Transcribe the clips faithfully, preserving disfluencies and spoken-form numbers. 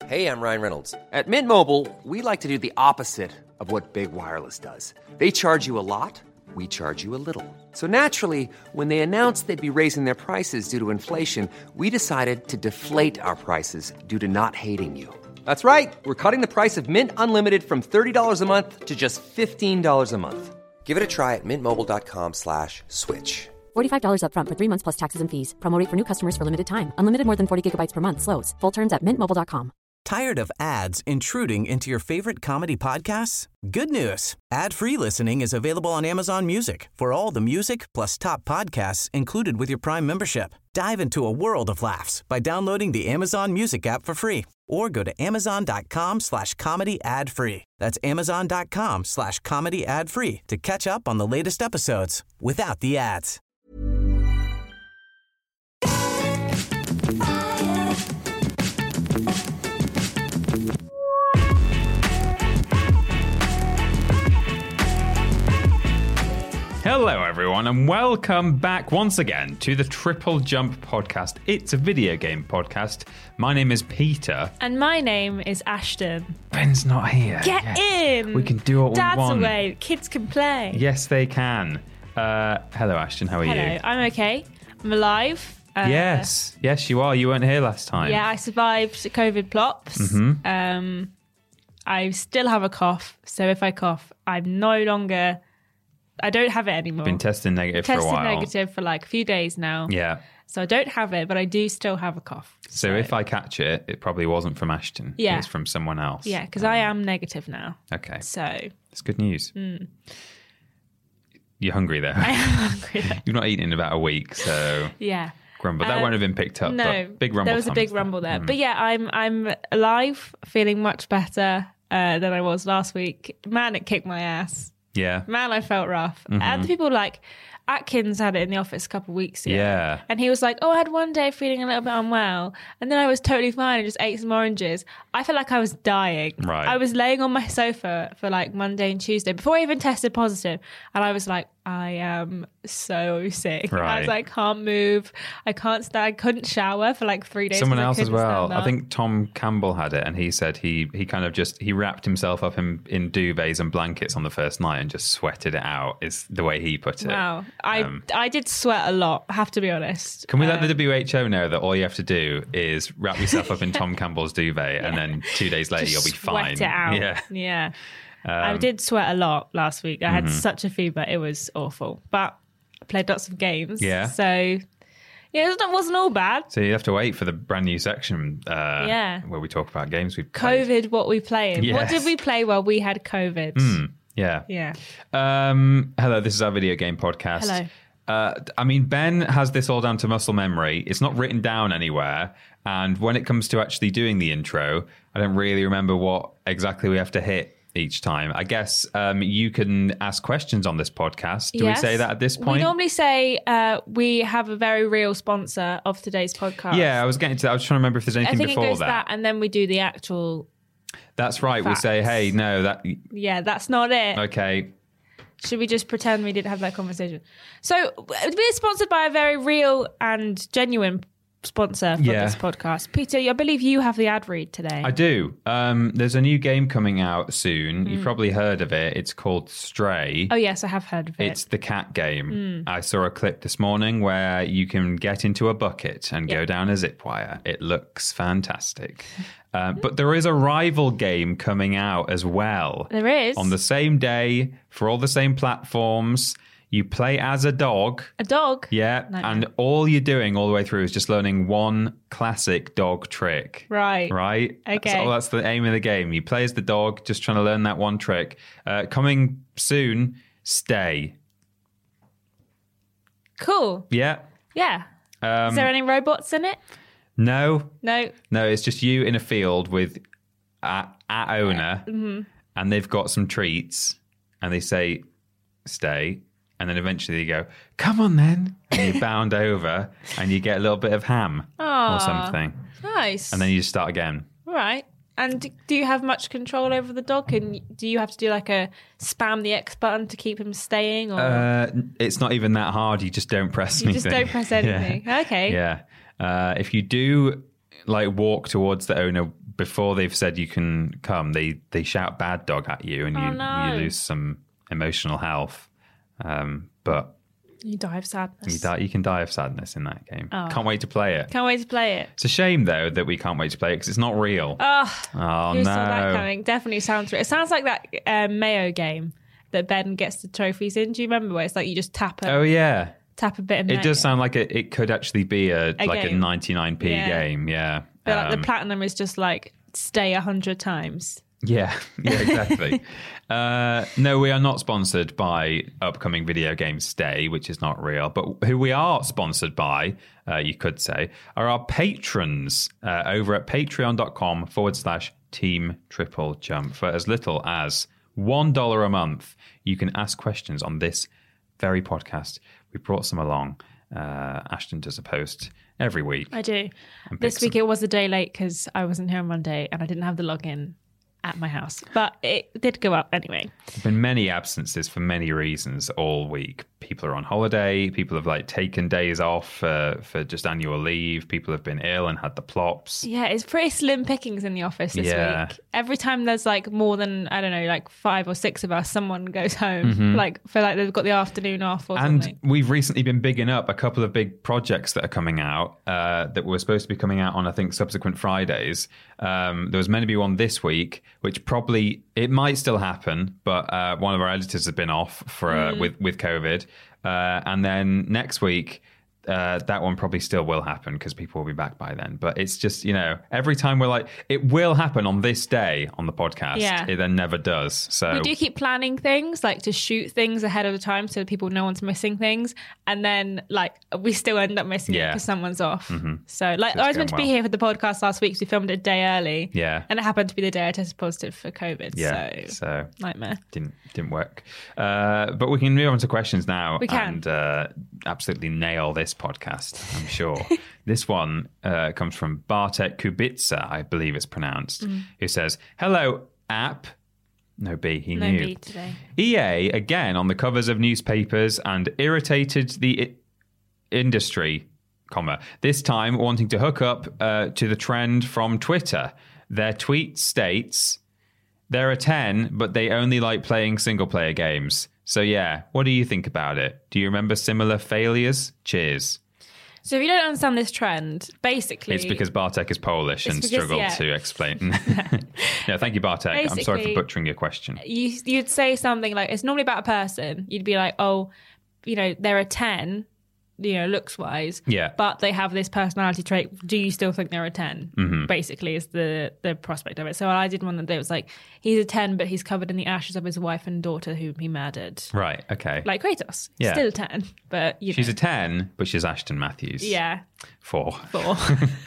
Hey, I'm Ryan Reynolds. At Mint Mobile, we like to do the opposite of what Big Wireless does. They charge you a lot, we charge you a little. So naturally, when they announced they'd be raising their prices due to inflation, we decided to deflate our prices due to not hating you. That's right. We're cutting the price of Mint Unlimited from thirty dollars a month to just fifteen dollars a month. Give it a try at mintmobile.com slash switch. forty-five dollars up front for three months plus taxes and fees. Promo rate for new customers for limited time. Unlimited more than forty gigabytes per month. Slows full terms at mint mobile dot com. Tired of ads intruding into your favorite comedy podcasts? Good news. Ad-free listening is available on Amazon Music for all the music plus top podcasts included with your Prime membership. Dive into a world of laughs by downloading the Amazon Music app for free or go to amazon.com slash comedy ad free. That's amazon.com slash comedy ad free to catch up on the latest episodes without the ads. Hello, everyone, and welcome back once again to the Triple Jump podcast. It's a video game podcast. My name is Peter. And my name is Ashton. Ben's not here. Get yes. in! We can do what Dad's we want. Dad's away. Kids can play. Yes, they can. Uh, hello, Ashton. How are hello. you? Hello. I'm okay. I'm alive. Uh, yes. Yes, you are. You weren't here last time. Yeah, I survived COVID plops. Mm-hmm. Um, I still have a cough. So if I cough, I'm no longer... I don't have it anymore. Been testing negative Tested for a while. Tested negative for like a few days now. Yeah. So I don't have it, but I do still have a cough. So, so. if I catch it, it probably wasn't from Ashton. Yeah. It's from someone else. Yeah, because um, I am negative now. Okay. So. That's good news. Mm. You're hungry though. I am hungry though. You've not eaten in about a week, so. Yeah. Grumble. That um, won't have been picked up. No, but big rumble. There was a big rumble there. there. Mm. But yeah, I'm I'm alive, feeling much better uh, than I was last week. Man, it kicked my ass. Yeah. Man, I felt rough. Mm-hmm. And the people like Atkins had it in the office a couple of weeks ago. Yeah. And he was like, oh, I had one day feeling a little bit unwell. And then I was totally fine and just ate some oranges. I felt like I was dying. Right. I was laying on my sofa for like Monday and Tuesday before I even tested positive. And I was like, I am so sick. Right. I was like, can't move. I can't stand. I couldn't shower for like three days. Someone else I as well. stand I up. think Tom Campbell had it, and he said he he kind of just he wrapped himself up in, in duvets and blankets on the first night and just sweated it out. Is the way he put it. Wow. I Um, I did sweat a lot. I have to be honest. Can we let Um, the W H O know that all you have to do is wrap yourself up in Tom Campbell's duvet, yeah. and then two days later Just you'll be fine. Sweat it out. Yeah. Yeah. Um, I did sweat a lot last week. I had mm-hmm. such a fever. It was awful. But I played lots of games. Yeah. So, yeah, it wasn't all bad. So you have to wait for the brand new section uh, Yeah. where we talk about games we've played. COVID, what we playing. Yes. What did we play while we had COVID? Mm, yeah. Yeah. Um, hello, this is our video game podcast. Hello. Uh, I mean, Ben has this all down to muscle memory. It's not written down anywhere. And when it comes to actually doing the intro, I don't really remember what exactly we have to hit each time. I guess um, you can ask questions on this podcast. Do Yes. we say that at this point? We normally say uh, we have a very real sponsor of today's podcast. Yeah, I was getting to that. I was trying to remember if there's I anything think it before goes that. that, and then we do the actual. That's right. Facts. We say, hey, no, that. Yeah, that's not it. Okay. Should we just pretend we didn't have that conversation? So we're sponsored by a very real and genuine sponsor for Yeah. this podcast. Peter, I believe you have the ad read today. I do. Um, there's a new game coming out soon. You've probably heard of it. It's called Stray. Oh, yes, I have heard of it. It's the cat game. I saw a clip this morning where you can get into a bucket and go down a zip wire. It looks fantastic. Uh, but there is a rival game coming out as well. There is. On the same day, for all the same platforms. You play as a dog. A dog? Yeah. Nightmare. And all you're doing all the way through is just learning one classic dog trick. Right. Right? Okay. So that's the aim of the game. You play as the dog, just trying to learn that one trick. Uh, coming soon, Stay. Cool. Yeah. Yeah. Um, Is there any robots in it? No. No. No, it's just you in a field with a, a owner, Mm-hmm. and they've got some treats, and they say, stay. And then eventually you go, come on then. And you bound over, and you get a little bit of ham Aw. or something. Nice. And then you just start again. All right. And d- do you have much control over the dog? And do you have to do like a spam the X button to keep him staying? Or Uh, it's not even that hard. You just don't press you anything. just don't press anything? Yeah. Okay. Yeah. Uh, if you do like walk towards the owner before they've said you can come, they, they shout bad dog at you and Oh, you, no. you lose some emotional health. Um, but You die of sadness. you, die, you can die of sadness in that game. Oh. Can't wait to play it. Can't wait to play it. It's a shame, though, that we can't wait to play it because it's not real. Oh, oh, who no. saw that coming? Definitely sounds real. It sounds like that um, Mayo game that Ben gets the trophies in. Do you remember where it's like you just tap a, Oh, yeah. tap a bit of It Mayo? does sound like it, it could actually be a, A like game. a ninety-nine p Yeah. game. Yeah. But like Um, the platinum is just like stay a hundred times. Yeah, yeah, exactly. uh, no, we are not sponsored by upcoming video game Stay, which is not real. But who we are sponsored by, uh, you could say, are our patrons uh, over at patreon.com forward slash team triple jump. For as little as one dollar a month, you can ask questions on this very podcast. We brought some along. Uh, Ashton does a post every week. I do. And This pick week some- it was a day late because I wasn't here on Monday and I didn't have the login at my house. But it did go up anyway. There've been many absences for many reasons all week. People are on holiday. People have like taken days off uh, for just annual leave. People have been ill and had the plops. Yeah, it's pretty slim pickings in the office this Yeah. week. Every time there's like more than, I don't know, like five or six of us, someone goes home. Like, feel like they've got the afternoon off or Mm-hmm. And something. we've recently been bigging up a couple of big projects that are coming out uh, that were supposed to be coming out on, I think, subsequent Fridays. Um, there was meant to be one this week, which probably, it might still happen, but uh, one of our editors has been off for uh, Mm. with, with COVID. Uh, and then next week, uh, that one probably still will happen because people will be back by then. But it's just, you know, every time we're like, it will happen on this day on the podcast. Yeah. It then never does. So We do keep planning things, like to shoot things ahead of the time so people no one's missing things. And then, like, we still end up missing it Yeah. because someone's off. So, like, So it's I was meant to going be well. here for the podcast last week, so we filmed it a day early. Yeah. And it happened to be the day I tested positive for COVID. yeah, So, so nightmare. didn't didn't work. Uh, but we can move on to questions now. We can. And uh, absolutely nail this podcast, I'm sure. This one uh, comes from Bartek Kubica, I believe it's pronounced, Mm. who says, "Hello, app." No B, he No knew. B today. E A, again, on the covers of newspapers and irritated the I- industry, comma, this time wanting to hook up uh, to the trend from Twitter. Their tweet states, there are ten, but they only like playing single-player games. So yeah, what do you think about it? Do you remember similar failures? Cheers. So, if you don't understand this trend, basically. It's because Bartek is Polish and because, struggled yeah. to explain. No, thank you, Bartek. I'm sorry for Basically- butchering your question. you you'd say something like, it's normally about a person. You'd be like, oh, you know, there are ten, you know, looks wise. Yeah. But they have this personality trait. Do you still think they're a ten? Mm-hmm. Basically, is the the prospect of it. So I did one that was like, he's a ten, but he's covered in the ashes of his wife and daughter whom he murdered. Right, okay. Like Kratos. Yeah. Still a ten, but you know. She's a ten, but she's Ashton Matthews. Yeah. Four. Four.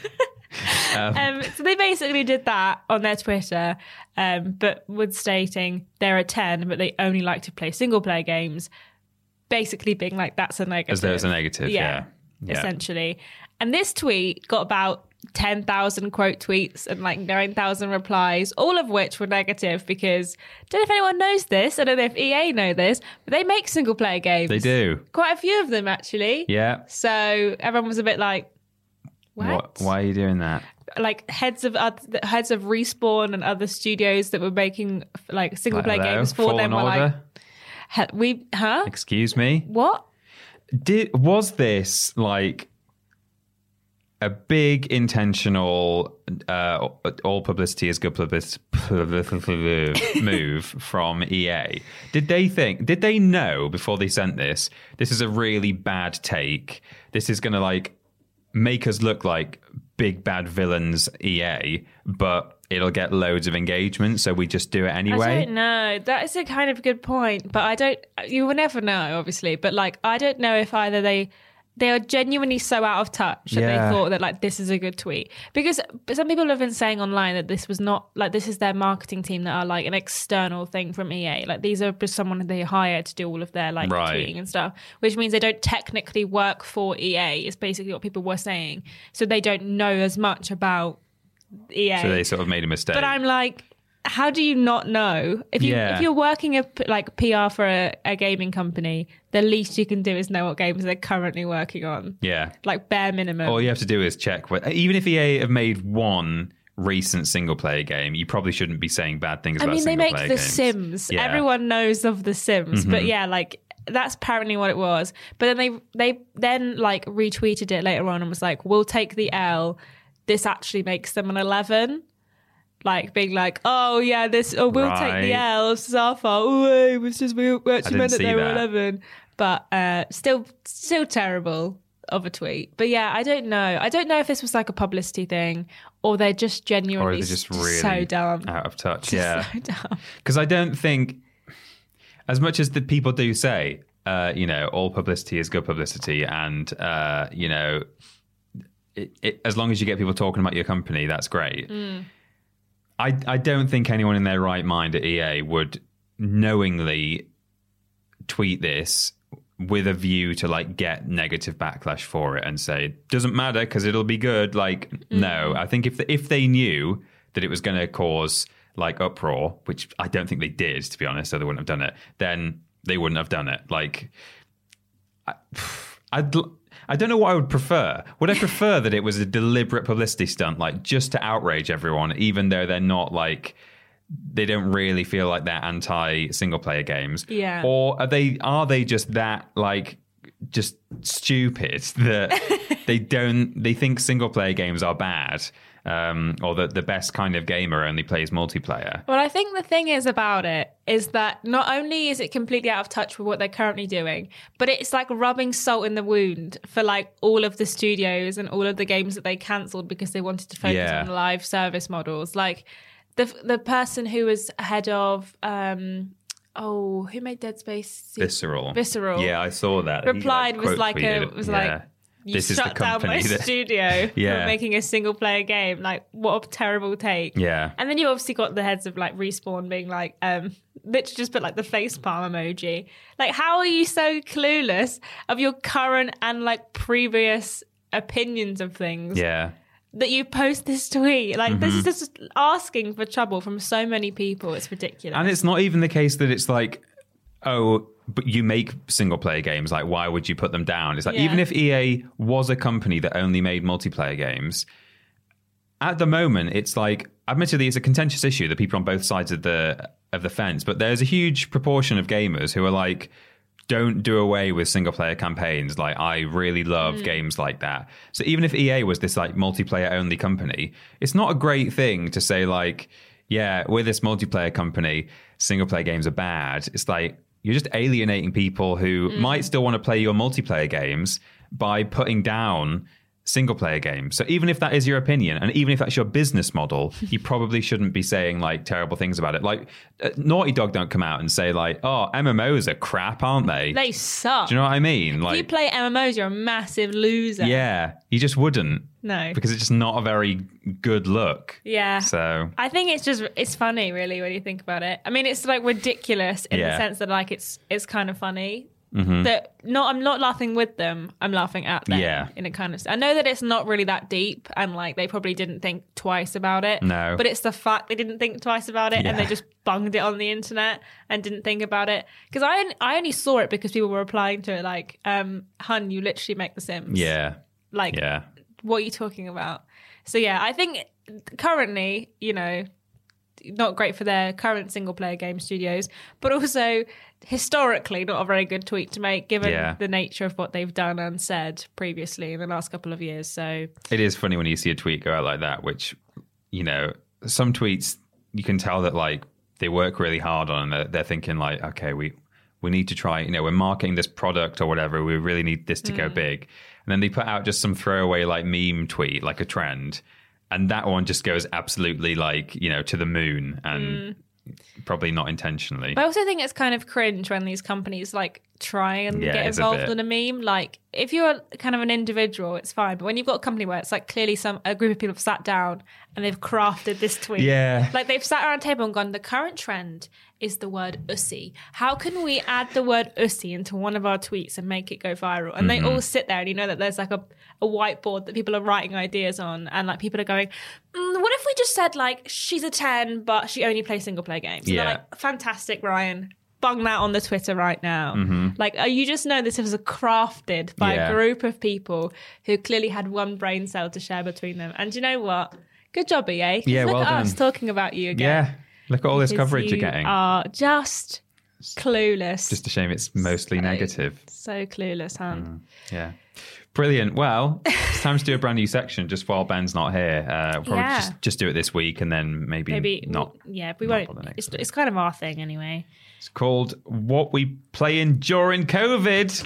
um, so they basically did that on their Twitter, um, but with stating they're a ten, but they only like to play single player games. Basically being like, that's a negative. As though it's a negative, yeah. Yeah. Essentially. And this tweet got about ten thousand quote tweets and like nine thousand replies, all of which were negative because, don't know if anyone knows this, I don't know if E A know this, but they make single player games. They do. Quite a few of them, actually. Yeah. So everyone was a bit like, what? Why are you doing that? Like heads of other, heads of Respawn and other studios that were making like single player Like, hello? games for them Fallen were like, Order? he- we, huh? Excuse me? What? Did Was this like a big intentional uh, all publicity is good publicity move from E A? Did they think, did they know before they sent this, this is a really bad take? This is going to like make us look like big bad villains, E A, but it'll get loads of engagement, so we just do it anyway? I don't know. That is a kind of good point, but I don't. You will never know, obviously. But like, I don't know if either they they are genuinely so out of touch that Yeah. they thought that like this is a good tweet, because some people have been saying online that this was not like this is their marketing team that are like an external thing from E A. Like these are just someone they hire to do all of their like Right. tweeting and stuff, which means they don't technically work for E A. Is basically what people were saying. So they don't know as much about E A. So they sort of made a mistake. But I'm like, how do you not know? If you Yeah. if you're working a p- like P R for a, a gaming company, the least you can do is know what games they're currently working on. yeah. Like bare minimum. All you have to do is check. What, even if E A have made one recent single player game, you probably shouldn't be saying bad things I about mean, they single make player The games. Sims. Yeah. Everyone knows of The Sims. Mm-hmm. But yeah, like, that's apparently what it was. But then they they then like retweeted it later on and was like, we'll take the L. This actually makes them an eleven. Like being like, oh yeah, this oh we'll Right. take the L. This is our fault. Oh, it was just we, we actually didn't meant that see they were that. eleven. But uh, still, still terrible of a tweet. But yeah, I don't know. I don't know if this was like a publicity thing or they're just Or genuinely they're just s- really so dumb. out of touch. Just Yeah. so dumb. Because I don't think, as much as the people do say, uh, you know, all publicity is good publicity, and uh, you know, it, it, as long as you get people talking about your company, that's great. Mm. I I don't think anyone in their right mind at E A would knowingly tweet this with a view to like get negative backlash for it and say doesn't matter because it'll be good. Like Mm. no, I think if the, if they knew that it was going to cause like uproar, which I don't think they did, to be honest, so they wouldn't have done it, then they wouldn't have done it. Like I, I'd, I don't know what I would prefer. Would I prefer that it was a deliberate publicity stunt, like just to outrage everyone, even though they're not like, they don't really feel like they're anti single player games? Yeah. Or are they, are they just that like, just stupid that they don't, they think single player games are bad? Um, or that the best kind of gamer only plays multiplayer. Well, I think the thing is about it is that not only is it completely out of touch with what they're currently doing, but it's like rubbing salt in the wound for like all of the studios and all of the games that they cancelled because they wanted to focus Yeah. on the live service models. Like the the person who was head of um, oh, who made Dead Space? Visceral. Visceral. Yeah, I saw that. He, Replied was quote like a tweeted it. was Yeah. like. You This is shut the down my company that- studio Yeah. for making a single player game. Like, what a terrible take. Yeah. And then you obviously got the heads of like Respawn being like, um, literally just put like the face palm emoji. Like, how are you so clueless of your current and like previous opinions of things Yeah. that you post this tweet? Like, Mm-hmm. this is just asking for trouble from so many people. It's ridiculous. And it's not even the case that it's like, oh, but you make single player games. Like, why would you put them down? It's like, Yeah. even if E A was a company that only made multiplayer games, at the moment, it's like, admittedly, it's a contentious issue that people on both sides of the of the fence, but there's a huge proportion of gamers who are like, don't do away with single player campaigns. Like, I really love games like that. So even if E A was this like multiplayer only company, it's not a great thing to say like, yeah, we're this multiplayer company, single player games are bad. It's like, you're just alienating people who might still want to play your multiplayer games by putting down single player games. So even if that is your opinion, and even if that's your business model, you probably shouldn't be saying like terrible things about it. Like uh, Naughty Dog don't come out and say like, oh, M M Os are crap, aren't they? they suck. Do you know what I mean? if you Like, play M M Os, you're a massive loser. yeah, you just wouldn't. No. Because it's just not a very good look. Yeah. So I think it's just it's funny, really, when you think about it. I mean, it's like ridiculous in the Yeah. sense that like it's it's kind of funny. That not I'm not laughing with them. I'm laughing at them. Yeah. In a kind of. I know that it's not really that deep, and like they probably didn't think twice about it. No. But it's the fact they didn't think twice about it, and they Yeah. just bunged it on the internet and didn't think about it. Because I on- I only saw it because people were replying to it like, um, "Hun, you literally make The Sims." yeah, Like, yeah, what are you talking about? So yeah, I think currently, you know, not great for their current single player game studios, but also historically not a very good tweet to make given Yeah. the nature of what they've done and said previously in the last couple of years. So it is funny when you see a tweet go out like that, which, you know, some tweets you can tell that like they work really hard on, and they're, they're thinking like, okay, we we need to try, you know, we're marketing this product or whatever, we really need this to go big, and then they put out just some throwaway like meme tweet, like a trend, and that one just goes absolutely like, you know, to the moon, and probably not intentionally. I also think it's kind of cringe when these companies like try and Yeah, get it's a involved bit. in a meme. Like if you're kind of an individual, it's fine. But when you've got a company where it's like clearly some a group of people have sat down and they've crafted this tweet. Yeah. Like they've sat around a table and gone, the current trend is the word ussy. How can we add the word ussy into one of our tweets and make it go viral? And Mm-hmm. they all sit there and you know that there's like a, a whiteboard that people are writing ideas on, and like people are going, mm, what if we just said like she's a ten but she only plays single player games? And they're Yeah. like, fantastic, Ryan. Bung that on the Twitter right now. Mm-hmm. Like, uh, you just know this was crafted by Yeah. a group of people who clearly had one brain cell to share between them. And do you know what? Good job, E A. Yeah, Look well at done. us talking about you again. Yeah, look at all this Because coverage you you're getting. are just clueless. Just a shame it's mostly So- negative. So clueless, huh? Yeah. Brilliant. Well, it's time to do a brand new section just while Ben's not here. Uh, we'll probably Yeah. just, just do it this week and then maybe, Maybe not. well, yeah, we not won't. for the next It's, week. it's kind of our thing anyway. It's called What We Play In During COVID.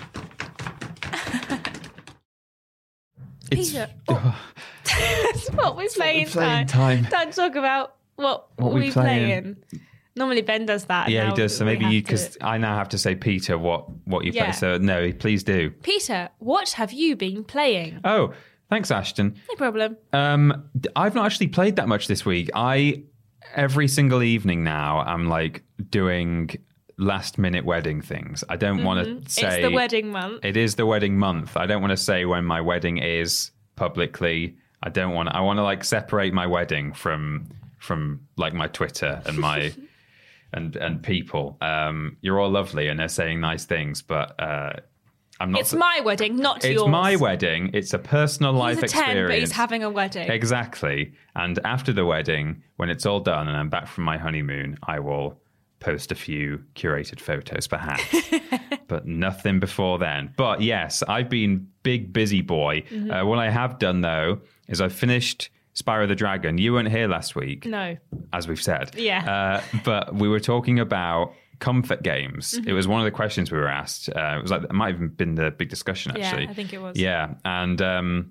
It's Peter, oh. That's what we're playing playing time. time. Don't talk about what, What we we play playing. in. Normally Ben does that. yeah, now he does. So we maybe have you, to- because I now have to say, Peter, what, what you Yeah. play. So no, please do. Peter, what have you been playing? Oh, thanks, Ashton. No problem. Um, I've not actually played that much this week. I every single evening now I'm like doing last minute wedding things. I don't want to say It's the wedding month. It is the wedding month. I don't want to say when my wedding is publicly. I don't want. I want to like separate my wedding from from like my Twitter and my and and people. Um, you're all lovely and they're saying nice things, but uh, I'm not. It's my wedding, not It's yours. my wedding. It's a personal life He's a ten, experience. but he's having a wedding. Exactly. And after the wedding, when it's all done and I'm back from my honeymoon, I will post a few curated photos, perhaps. But nothing before then. But yes, I've been big busy boy. Mm-hmm. Uh, what I have done, though, is I've finished Spyro the Dragon. You weren't here last week, No. as we've said. Yeah. Uh, but we were talking about comfort games. Mm-hmm. It was one of the questions we were asked. Uh, it was like, it might have even been the big discussion, Yeah, actually. I think it was. Yeah. And um,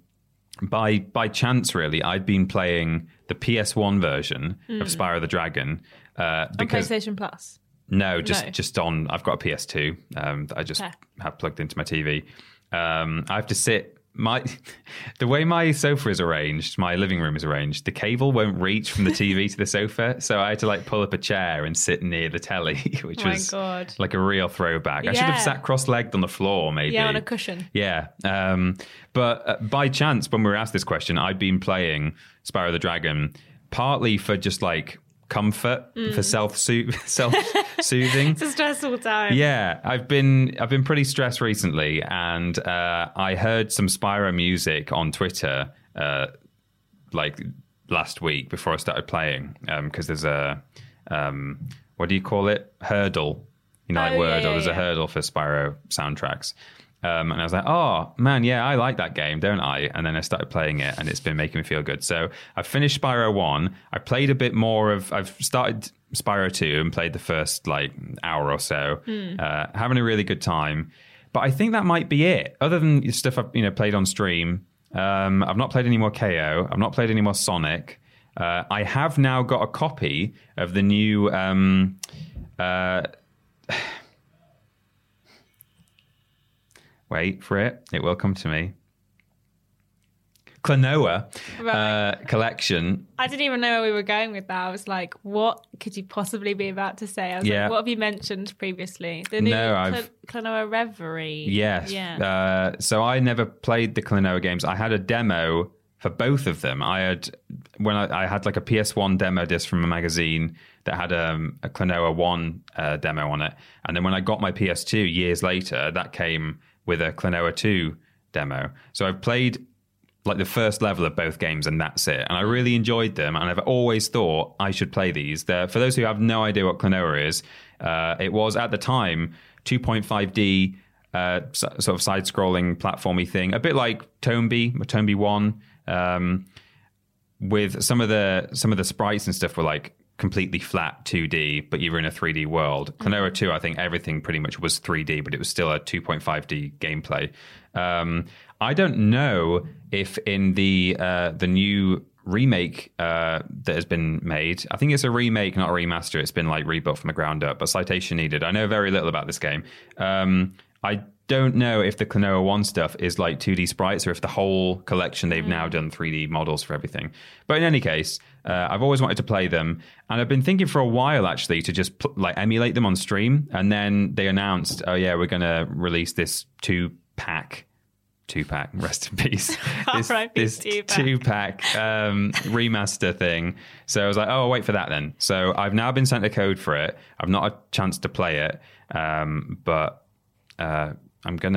by by chance, really, I'd been playing the P S one version of Spyro the Dragon. Uh, Mm. On because PlayStation Plus. no, just No. just on. I've got a P S two um, that I just Okay. have plugged into my T V. Um, I have to sit. My the way my sofa is arranged, my living room is arranged. The cable won't reach from the T V to the sofa, so I had to like pull up a chair and sit near the telly, which Oh my was God. like a real throwback. I should have Yeah. sat cross-legged on the floor, maybe. Yeah, on a cushion. Yeah. Um, but uh, by chance, when we were asked this question, I'd been playing Spyro the Dragon partly for just like comfort, Mm. for self self soothing. It's a stressful time. Yeah, I've been I've been pretty stressed recently, and uh, I heard some Spyro music on Twitter uh, like last week before I started playing, because there's a um, what do you call it? Hurdle, you know, like Oh, Wordle. yeah, yeah, There's a yeah. hurdle for Spyro soundtracks. Um, and I was like, oh, man, yeah, I like that game, don't I? And then I started playing it, and it's been making me feel good. So I finished Spyro one. I played a bit more of... I've started Spyro two and played the first, like, hour or so. Hmm. Uh, having a really good time. But I think that might be it. Other than stuff I've you know played on stream, um, I've not played any more K O. I've not played any more Sonic. Uh, I have now got a copy of the new... Um, uh, Wait for it. It will come to me. Klonoa Right. uh, collection. I didn't even know where we were going with that. I was like, what could you possibly be about to say? I was Yeah. like, what have you mentioned previously? The new No, Cl- I've- Klonoa Reverie. Yes. Yeah. Uh, so I never played the Klonoa games. I had a demo for both of them. I had when I, I had like a P S one demo disc from a magazine that had um, a Klonoa one uh, demo on it, and then when I got my P S two years later, that came with a Klonoa two demo. So I've played like the first level of both games, and that's it. And I really enjoyed them, and I've always thought I should play these. They're, for those who have no idea what Klonoa is, uh, it was at the time two point five D uh, s- sort of side-scrolling platformy thing, a bit like Tombi, or Tombi one, um, with some of the some of the sprites and stuff were like completely flat two D, but you were in a three D world. Klonoa two, I think everything pretty much was three D, but it was still a two point five D gameplay. Um, I don't know if in the uh, the new remake uh, that has been made, I think it's a remake, not a remaster. It's been like rebuilt from the ground up, but citation needed. I know very little about this game. Um, I don't know if the Klonoa one stuff is like two D sprites or if the whole collection they've now done three D models for everything. But in any case, uh, I've always wanted to play them, and I've been thinking for a while actually to just pl- like emulate them on stream. And then they announced, oh yeah, we're going to release this two pack. Two pack, rest in peace. This, R I P this two-pack. two pack um, remaster thing. So I was like, oh, I'll wait for that then. So I've now been sent a code for it. I've not had a chance to play it, um, but uh, I'm gonna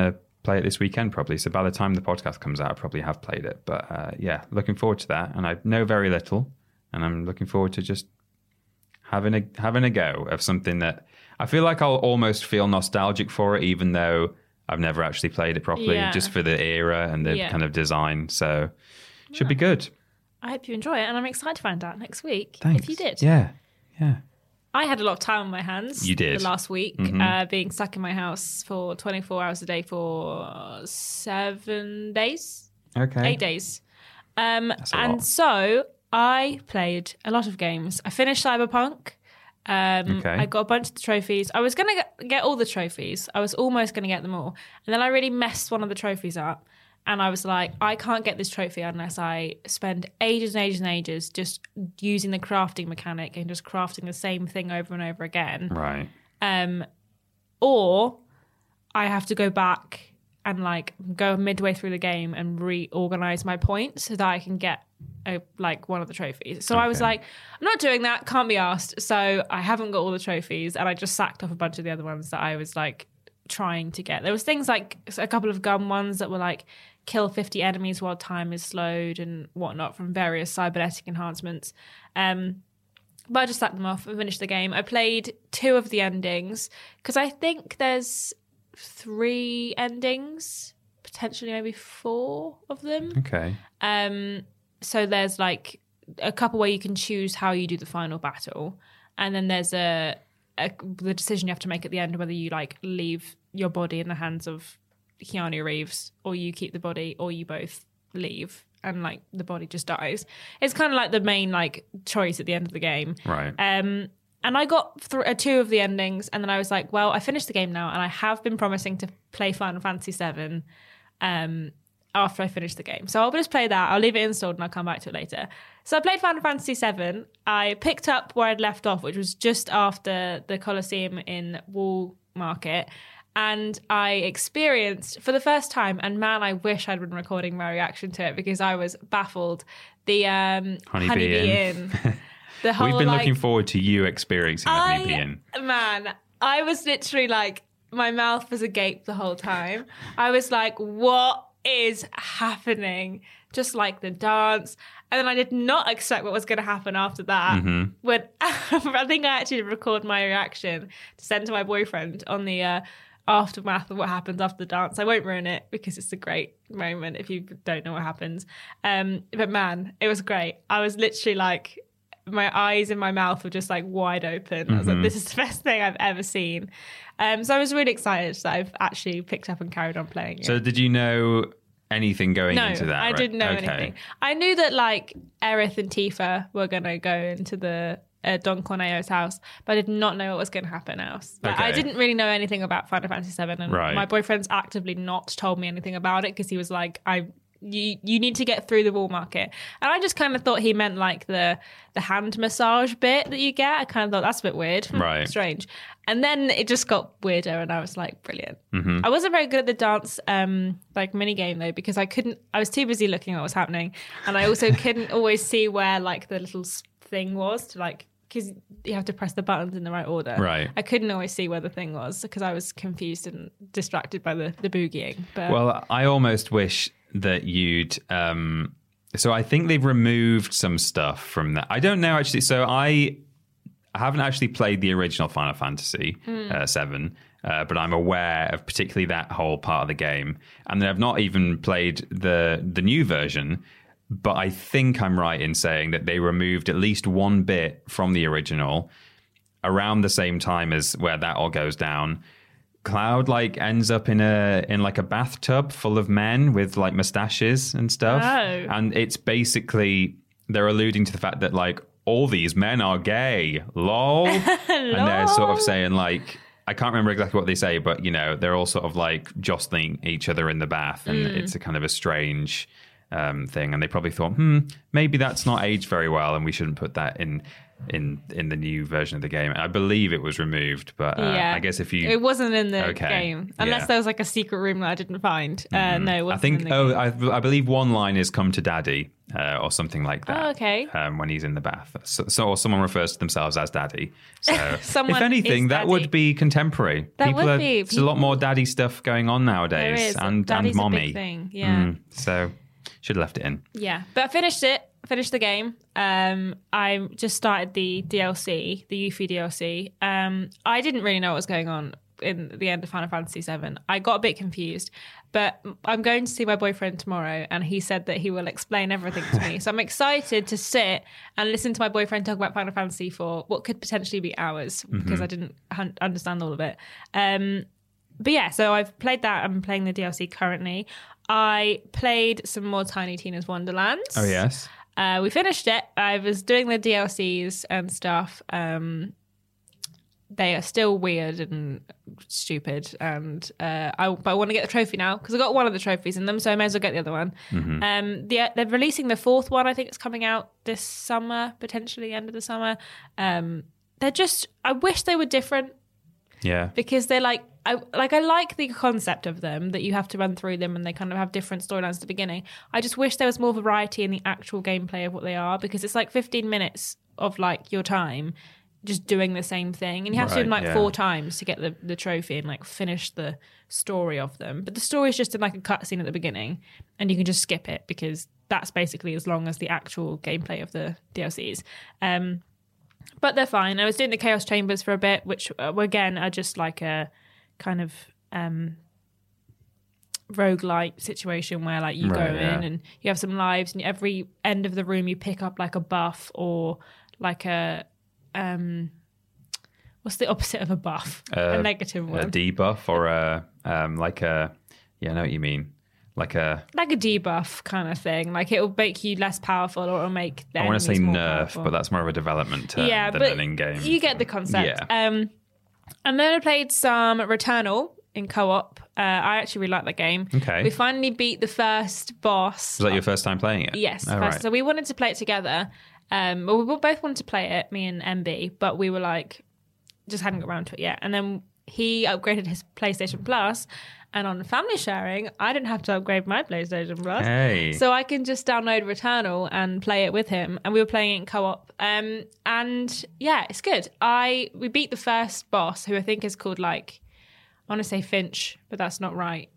play it this weekend probably. So by the time the podcast comes out, I probably have played it. But uh, yeah, looking forward to that. And I know very little, and I'm looking forward to just having a having a go of something that I feel like I'll almost feel nostalgic for it, even though I've never actually played it properly, Yeah. just for the era and the Yeah. kind of design. So should be good. I hope you enjoy it, and I'm excited to find out next week Thanks. if you did. Yeah, yeah. I had a lot of time on my hands. You did. The last week, Mhm. uh, being stuck in my house for twenty-four hours a day for seven days, Okay. eight days. Um, a and lot. so I played a lot of games. I finished Cyberpunk. Um, Okay. I got a bunch of the trophies. I was going to get, get all the trophies. I was almost going to get them all. And then I really messed one of the trophies up. And I was like, I can't get this trophy unless I spend ages and ages and ages just using the crafting mechanic and just crafting the same thing over and over again. Right. Um, or I have to go back and like go midway through the game and reorganize my points so that I can get a, like one of the trophies. So I was Okay. like, I'm not doing that. Can't be asked. So I haven't got all the trophies, and I just sacked off a bunch of the other ones that I was like trying to get. There was things like a couple of gun ones that were like kill fifty enemies while time is slowed and whatnot from various cybernetic enhancements. Um, but I just sacked them off and finished the game. I played two of the endings because I think there's three endings, potentially maybe four of them. Okay. Um, so there's like a couple where you can choose how you do the final battle, and then there's a, a the decision you have to make at the end whether you like leave your body in the hands of Keanu Reeves or you keep the body, or you both leave and like the body just dies. It's kind of like the main like choice at the end of the game. Right. Um, and I got th- uh, two of the endings, and then I was like, well, I finished the game now, and I have been promising to play Final Fantasy seven um, after I finish the game. So I'll just play that. I'll leave it installed and I'll come back to it later. So I played Final Fantasy seven. I picked up where I'd left off, which was just after the Colosseum in Wall Market. And I experienced for the first time, and man, I wish I'd been recording my reaction to it because I was baffled. The um, Honeybee Honeybee Inn. Inn. The whole, We've been like, looking forward to you experiencing the I, Honeybee Inn. Man, I was literally like, my mouth was agape the whole time. I was like, what is happening? Just like the dance. And then I did not expect what was going to happen after that. Mm-hmm. When I think I actually recorded my reaction to send to my boyfriend on the uh, aftermath of what happens after the dance. I won't ruin it because it's a great moment if you don't know what happens. Um, but man, it was great. I was literally like, my eyes and my mouth were just like wide open. I was like, this is the best thing I've ever seen. Um, so I was really excited that I've actually picked up and carried on playing it. So did you know anything going no, into that? I right? didn't know Okay. anything. I knew that like Aerith and Tifa were going to go into the uh, Don Corneo's house, but I did not know what was going to happen else. Like, I Okay. didn't really know anything about Final Fantasy seven, and Right. my boyfriend's actively not told me anything about it because he was like, I you you need to get through the Wall Market. And I just kind of thought he meant like the the hand massage bit that you get. I kind of thought that's a bit weird. Hmm, Right. Strange. And then it just got weirder and I was like, brilliant. Mm-hmm. I wasn't very good at the dance um like mini game though, because I couldn't I was too busy looking at what was happening. And I also couldn't always see where like the little s- thing was to like, because you have to press the buttons in the right order. Right. I couldn't always see where the thing was because I was confused and distracted by the, the boogieing. But Well, I almost wish that you'd. Um, so I think they've removed some stuff from that. I don't know actually. So I haven't actually played the original Final Fantasy uh, seven, uh, but I'm aware of particularly that whole part of the game, and then I've not even played the the new version. But I think I'm right in saying that they removed at least one bit from the original around the same time as where that all goes down. Cloud like ends up in a in like a bathtub full of men with like mustaches and stuff. Oh. And it's basically they're alluding to the fact that like all these men are gay. Lol. And they're sort of saying like, I can't remember exactly what they say, but you know, they're all sort of like jostling each other in the bath, and Mm. it's a kind of a strange um, thing. And they probably thought, hmm, maybe that's not aged very well, and we shouldn't put that in in in the new version of the game. I believe it was removed, but uh, yeah, I guess if you it wasn't in the Okay, game unless yeah. there was like a secret room that I didn't find. Uh, no, it wasn't I think in the oh game. I, I believe one line is "come to daddy," uh, or something like that. Oh, okay. Um, when he's in the bath. So, so or someone refers to themselves as daddy. So Someone if anything, is that daddy. would be contemporary. That People would are, be. There's a lot more daddy stuff going on nowadays. There is. And, Daddy's and mommy. a big thing. Yeah. Mm, so should have left it in. Yeah, but I finished it. Finished the game. Um, I just started the D L C, the Yuffie D L C. Um, I didn't really know what was going on in the end of Final Fantasy seven. I got a bit confused, but I'm going to see my boyfriend tomorrow, and he said that he will explain everything to me. So I'm excited to sit and listen to my boyfriend talk about Final Fantasy for what could potentially be hours, because mm-hmm. I didn't hun- understand all of it. Um, but yeah, so I've played that. I'm playing the D L C currently. I played some more Tiny Tina's Wonderlands. Oh, yes. Uh, we finished it. I was doing the D L Cs and stuff. Um, they are still weird and stupid, and uh, I, but I want to get the trophy now because I got one of the trophies in them, so I may as well get the other one. Mm-hmm. Um, the, they're releasing the fourth one. I think it's coming out this summer, potentially end of the summer. Um, they're just. I wish they were different. Yeah, because they're like, I like I like the concept of them, that you have to run through them and they kind of have different storylines at the beginning. I just wish there was more variety in the actual gameplay of what they are, because it's like fifteen minutes of like your time just doing the same thing, and you have right, to do them like yeah. four times to get the, the trophy and like finish the story of them. But the story is just in like a cutscene at the beginning, and you can just skip it because that's basically as long as the actual gameplay of the D L Cs. Um, But they're fine. I was doing the Chaos Chambers for a bit, which uh, again are just like a kind of um, roguelike situation where like you right, go yeah. in and you have some lives, and every end of the room you pick up like a buff or like a um, what's the opposite of a buff? Uh, a negative one. A debuff or a um, like a yeah, I know what you mean. Like a like a debuff kind of thing. Like it will make you less powerful, or it'll make the I want to say enemies more nerf, powerful. but that's more of a development term yeah, than but an in-game. You get the concept. Yeah. Um, and then I played some Returnal in co-op. Uh, I actually really like that game. Okay. We finally beat the first boss. Was that your first time playing it? Yes. Oh, first. right. So we wanted to play it together. Um, well, we both wanted to play it, me and M B, but we were like, just hadn't got around to it yet. And then he upgraded his PlayStation Plus, and on family sharing, I didn't have to upgrade my PlayStation Plus. Hey. So I can just download Returnal and play it with him. And we were playing it in co-op. Um, and yeah, it's good. I We beat the first boss, who I think is called like, I want to say Finch, but that's not right.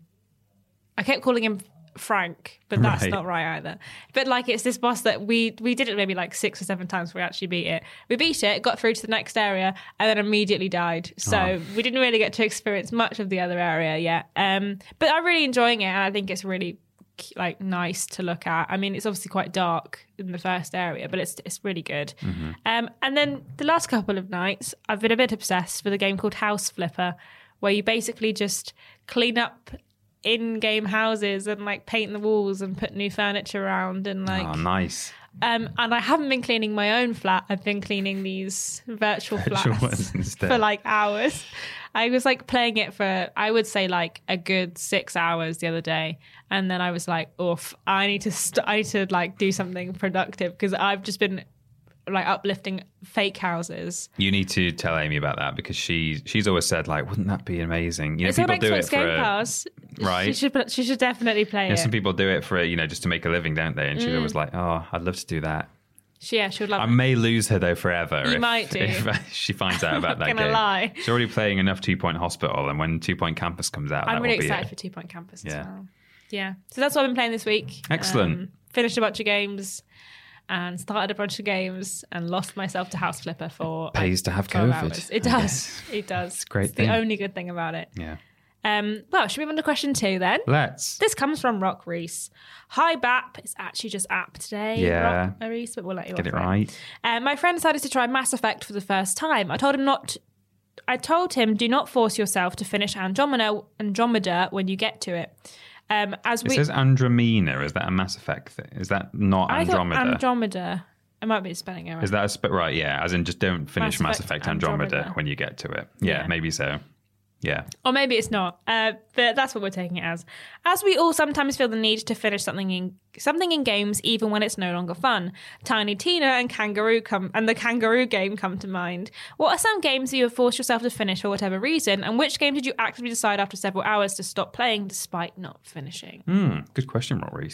I kept calling him Frank, but that's Right. not right either. But like, it's this boss that we we did it maybe like six or seven times before we actually beat it. We beat it, got through to the next area, and then immediately died. So Oh. we didn't really get to experience much of the other area yet. Um, but I'm really enjoying it, and I think it's really like nice to look at. I mean, it's obviously quite dark in the first area, but it's it's really good. Mm-hmm. Um, and then the last couple of nights, I've been a bit obsessed with a game called House Flipper, where you basically just clean up in-game houses and like paint the walls and put new furniture around and like Oh, nice. um and I haven't been cleaning my own flat. I've been cleaning these virtual, Virtual flats ones instead. for like hours. I was like playing it for I would say like a good six hours the other day, and then I was like, oof, I need to st- I need to like do something productive, because I've just been like uplifting fake houses. You need to tell Amy about that, because she she's always said like, wouldn't that be amazing? You know, It's on people do Xbox it for Game a, Pass. right? She should she should definitely play you know, it. some people do it for you know just to make a living, don't they? And she's Mm. always like, oh, I'd love to do that. She, yeah, she would love I it. may lose her though forever. You if, might do. if she finds out about I'm that not gonna game. lie. She's already playing enough Two Point Hospital, and when Two Point Campus comes out, I'm that really will be excited it. for Two Point Campus Yeah. as well. Yeah. So that's what I've been playing this week. Excellent. Um, finished a bunch of games and started a bunch of games and lost myself to House Flipper for Pays like, to have twelve COVID, hours. It I does. guess. It does. It's a great It's thing. the only good thing about it. Yeah. Um, well, should we move on to question two then? Let's. This comes from Rock Reese. Hi, B A P. It's actually just app today. Yeah. Rock Reese, but we'll let you Get off it it. right. Uh, my friend decided to try Mass Effect for the first time. I told him not. I told him, do not force yourself to finish Andromeda, Andromeda when you get to it. Um, as It we, says Andromeda. Is that a Mass Effect thing? Is that not I Andromeda? thought Andromeda. It might be a spelling error. Is that a sp- right? Yeah, as in just don't finish Mass Mass, Effect Effect Andromeda, Andromeda. when you get to it. Yeah, Yeah. maybe so. Yeah. Or maybe it's not, uh, but that's what we're taking it as. As we all sometimes feel the need to finish something in something in games, even when it's no longer fun. Tiny Tina and Kangaroo come and the Kangaroo game come to mind. What are some games that you have forced yourself to finish for whatever reason, and which games did you actively decide after several hours to stop playing despite not finishing? Hmm. Good question, Rock Reese.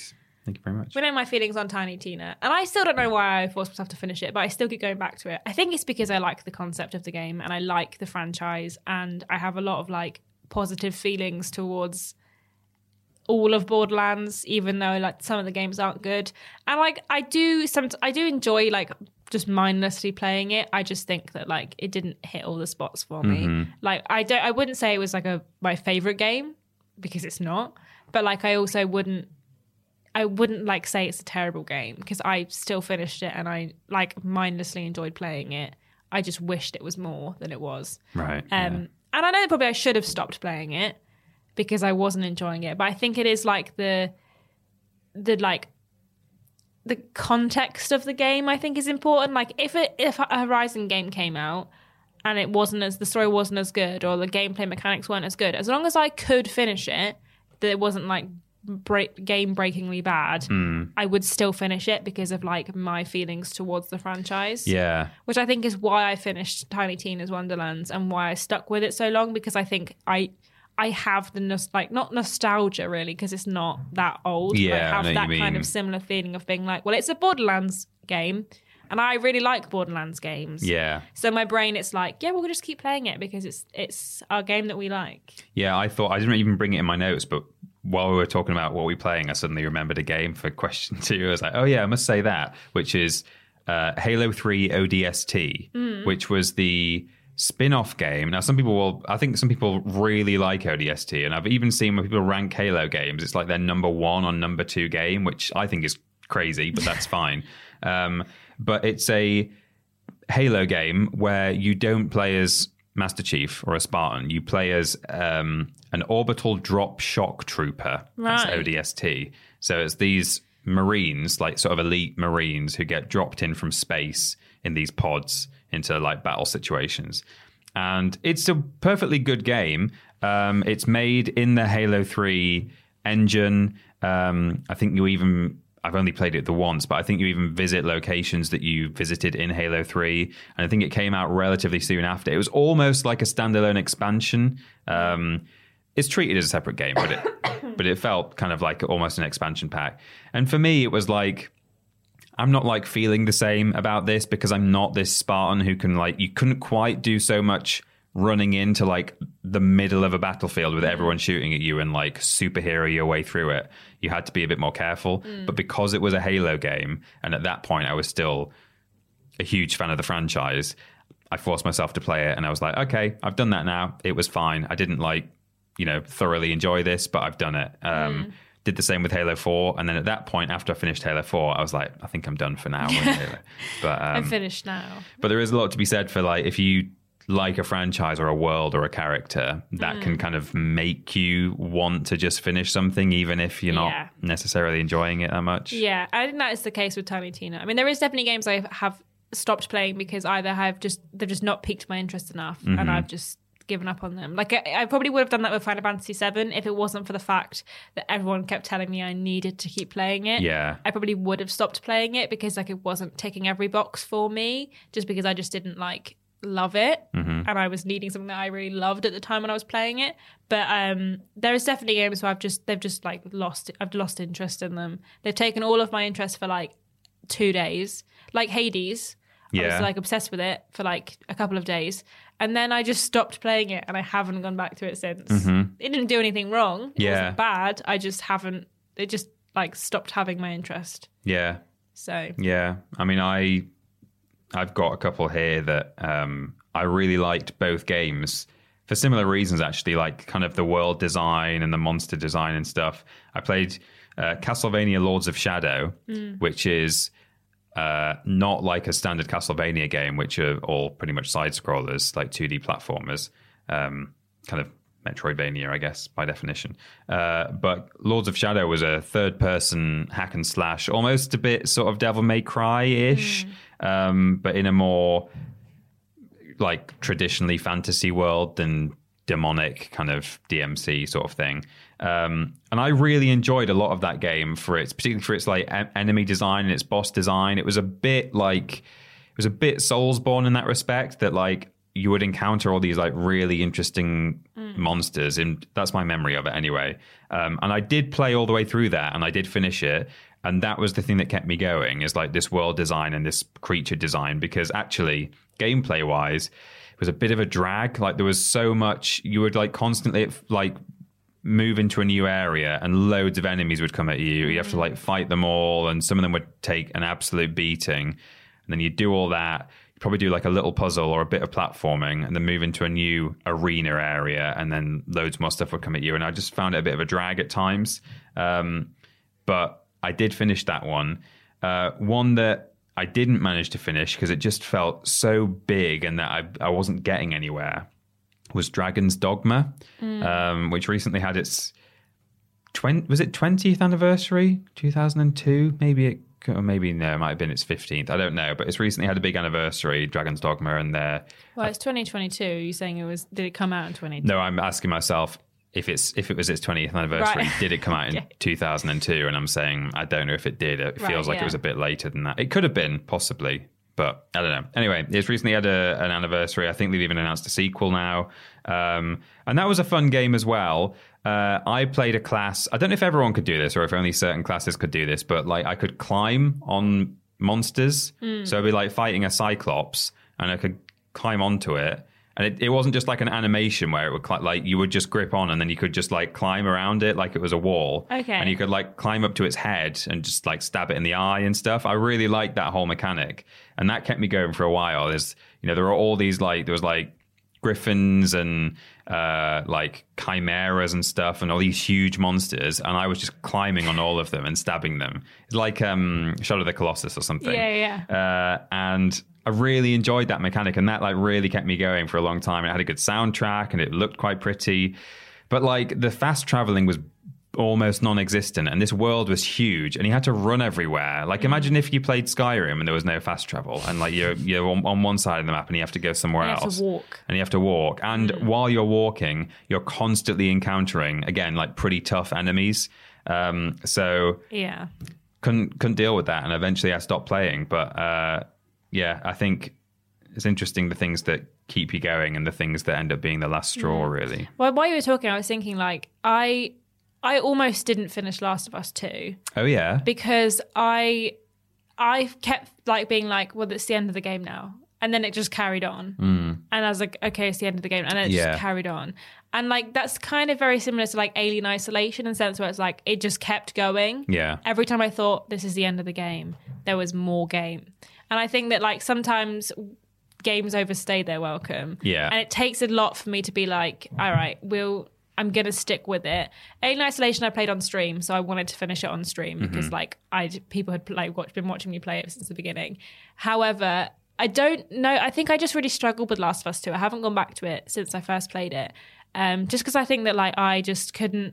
Thank you very much. We know my feelings on Tiny Tina, and I still don't know why I forced myself to finish it, but I still keep going back to it. I think it's because I like the concept of the game and I like the franchise, and I have a lot of like positive feelings towards all of Borderlands, even though like some of the games aren't good. And like I do some, I do enjoy like just mindlessly playing it. I just think that like it didn't hit all the spots for me. Mm-hmm. Like I don't, I wouldn't say it was like a my favorite game because it's not, but like I also wouldn't. I wouldn't like say it's a terrible game because I still finished it and I like mindlessly enjoyed playing it. I just wished it was more than it was. Right. Um, yeah. And I know probably I should have stopped playing it because I wasn't enjoying it. But I think it is like the the like the context of the game. I think is important. Like if it if a Horizon game came out and it wasn't as the story wasn't as good or the gameplay mechanics weren't as good, as long as I could finish it, that it wasn't like break, game-breakingly bad, mm. I would still finish it because of like my feelings towards the franchise. Yeah. Which I think is why I finished Tiny Tina's Wonderlands and why I stuck with it so long, because I think I I have the nos- like not nostalgia really because it's not that old. Yeah, but I have I know that what you kind mean. of similar feeling of being like, well, it's a Borderlands game. And I really like Borderlands games. Yeah. So my brain, it's like, yeah, we'll just keep playing it because it's it's our game that we like. Yeah, I thought I didn't even bring it in my notes, but while we were talking about what we're playing, I suddenly remembered a game for question two. I was like, oh yeah, I must say that, which is uh, Halo three O D S T, mm. which was the spin-off game. Now, some people will, I think some people really like O D S T, and I've even seen when people rank Halo games, it's like their number one or number two game, which I think is crazy, but that's fine. Um, but it's a Halo game where you don't play as Master Chief or a Spartan. You play as um, an orbital drop shock trooper. Right. That's O D S T. So it's these Marines, like sort of elite Marines, who get dropped in from space in these pods into like battle situations. And it's a perfectly good game. Um, it's made in the Halo three engine. Um, I think you even... I've only played it the once, but I think you even visit locations that you visited in Halo three. And I think it came out relatively soon after. It was almost like a standalone expansion. Um, it's treated as a separate game, but it but it felt kind of like almost an expansion pack. And for me, it was like, I'm not like feeling the same about this because I'm not this Spartan who can like, you couldn't quite do so much running into like the middle of a battlefield with everyone shooting at you and like superhero your way through it. You had to be a bit more careful. Mm. But because it was a Halo game, and at that point I was still a huge fan of the franchise, I forced myself to play it and I was like, okay, I've done that now. It was fine. I didn't like, you know, thoroughly enjoy this, but I've done it. Um, mm. Did the same with Halo four. And then at that point, after I finished Halo four, I was like, I think I'm done for now. with Halo. But um, I'm finished now. But there is a lot to be said for like, if you like a franchise or a world or a character, that mm. can kind of make you want to just finish something even if you're not yeah. necessarily enjoying it that much. Yeah, I think that is the case with Tiny Tina. I mean, there is definitely games I have stopped playing because either have just they've just not piqued my interest enough mm-hmm. and I've just given up on them. Like I, I probably would have done that with Final Fantasy seven if it wasn't for the fact that everyone kept telling me I needed to keep playing it. Yeah. I probably would have stopped playing it because like it wasn't ticking every box for me, just because I just didn't like love it mm-hmm. and I was needing something that I really loved at the time when I was playing it. But um there is definitely games where I've just they've just like lost I've lost interest in them. They've taken all of my interest for like two days. Like Hades. Yeah. I was like obsessed with it for like a couple of days. And then I just stopped playing it and I haven't gone back to it since. Mm-hmm. It didn't do anything wrong. It yeah. wasn't bad. I just haven't it just like stopped having my interest. Yeah. So yeah. I mean I I've got a couple here that um, I really liked both games for similar reasons, actually, like kind of the world design and the monster design and stuff. I played uh, Castlevania Lords of Shadow, mm. which is uh, not like a standard Castlevania game, which are all pretty much side-scrollers, like two D platformers, um, kind of Metroidvania, I guess, by definition. Uh, but Lords of Shadow was a third-person hack and slash, almost a bit sort of Devil May Cry-ish, mm. um, but in a more like traditionally fantasy world than demonic kind of D M C sort of thing. Um, and I really enjoyed a lot of that game for its, particularly for its like en- enemy design and its boss design. It was a bit like, it was a bit Soulsborne in that respect, that like you would encounter all these like really interesting mm. monsters, and that's my memory of it anyway. Um, and I did play all the way through that, and I did finish it. And that was the thing that kept me going, is like this world design and this creature design, because actually, gameplay wise, it was a bit of a drag. Like there was so much, you would like constantly like move into a new area and loads of enemies would come at you. You have to like fight them all, and some of them would take an absolute beating. And then you do all that. You probably do like a little puzzle or a bit of platforming, and then move into a new arena area, and then loads more stuff would come at you. And I just found it a bit of a drag at times. Um, but I did finish that one. Uh, one that I didn't manage to finish because it just felt so big and that I, I wasn't getting anywhere was Dragon's Dogma, mm. um, which recently had its twenty was it twentieth anniversary, two thousand two? Maybe it, or maybe no, it might have been its fifteenth. I don't know, but it's recently had a big anniversary, Dragon's Dogma, and there. Well, it's twenty twenty-two. Are you saying it was? Did it come out in twenty two? No, I'm asking myself if it's if it was its twentieth anniversary. Right. Did it come out in okay. two thousand two? And I'm saying I don't know if it did. It right, feels like yeah. it was a bit later than that. It could have been, possibly. But I don't know. Anyway, it's recently had a, an anniversary. I think they've even announced a sequel now. Um, and that was a fun game as well. Uh, I played a class. I don't know if everyone could do this or if only certain classes could do this, but like I could climb on monsters. Mm. So it'd be like fighting a Cyclops, and I could climb onto it. And it, it wasn't just like an animation where it would cl- like you would just grip on and then you could just like climb around it like it was a wall. Okay. And you could like climb up to its head and just like stab it in the eye and stuff. I really liked that whole mechanic. And that kept me going for a while. There's, you know, there were all these like, there was like griffins and uh, like chimeras and stuff and all these huge monsters. And I was just climbing on all of them and stabbing them. It's like um, Shadow of the Colossus or something. Yeah, yeah. Uh, and I really enjoyed that mechanic, and that like really kept me going for a long time. It had a good soundtrack and it looked quite pretty, but like the fast traveling was almost non-existent, and this world was huge, and you had to run everywhere. Like imagine if you played Skyrim and there was no fast travel, and like you're you're on, on one side of the map and you have to go somewhere you have else. To walk. And you have to walk, and mm. while you're walking, you're constantly encountering again like pretty tough enemies. Um, so yeah, couldn't couldn't deal with that, and eventually I stopped playing, but. Uh, Yeah, I think it's interesting the things that keep you going and the things that end up being the last straw, yeah. really. Well, while you were talking, I was thinking like I I almost didn't finish Last of Us two. Oh yeah, because I I kept like being like, well, it's the end of the game now, and then it just carried on, mm. and I was like, okay, it's the end of the game, and then it yeah. just carried on, and like that's kind of very similar to like Alien Isolation in the sense where it's like it just kept going. Yeah. Every time I thought this is the end of the game, there was more game. And I think that like sometimes games overstay their welcome. Yeah. And it takes a lot for me to be like, all right, we'll, I'm going to stick with it. Alien Isolation I played on stream, so I wanted to finish it on stream mm-hmm. because like I people had like watched, been watching me play it since the beginning. However, I don't know. I think I just really struggled with Last of Us two. I haven't gone back to it since I first played it. Um, just because I think that like I just couldn't,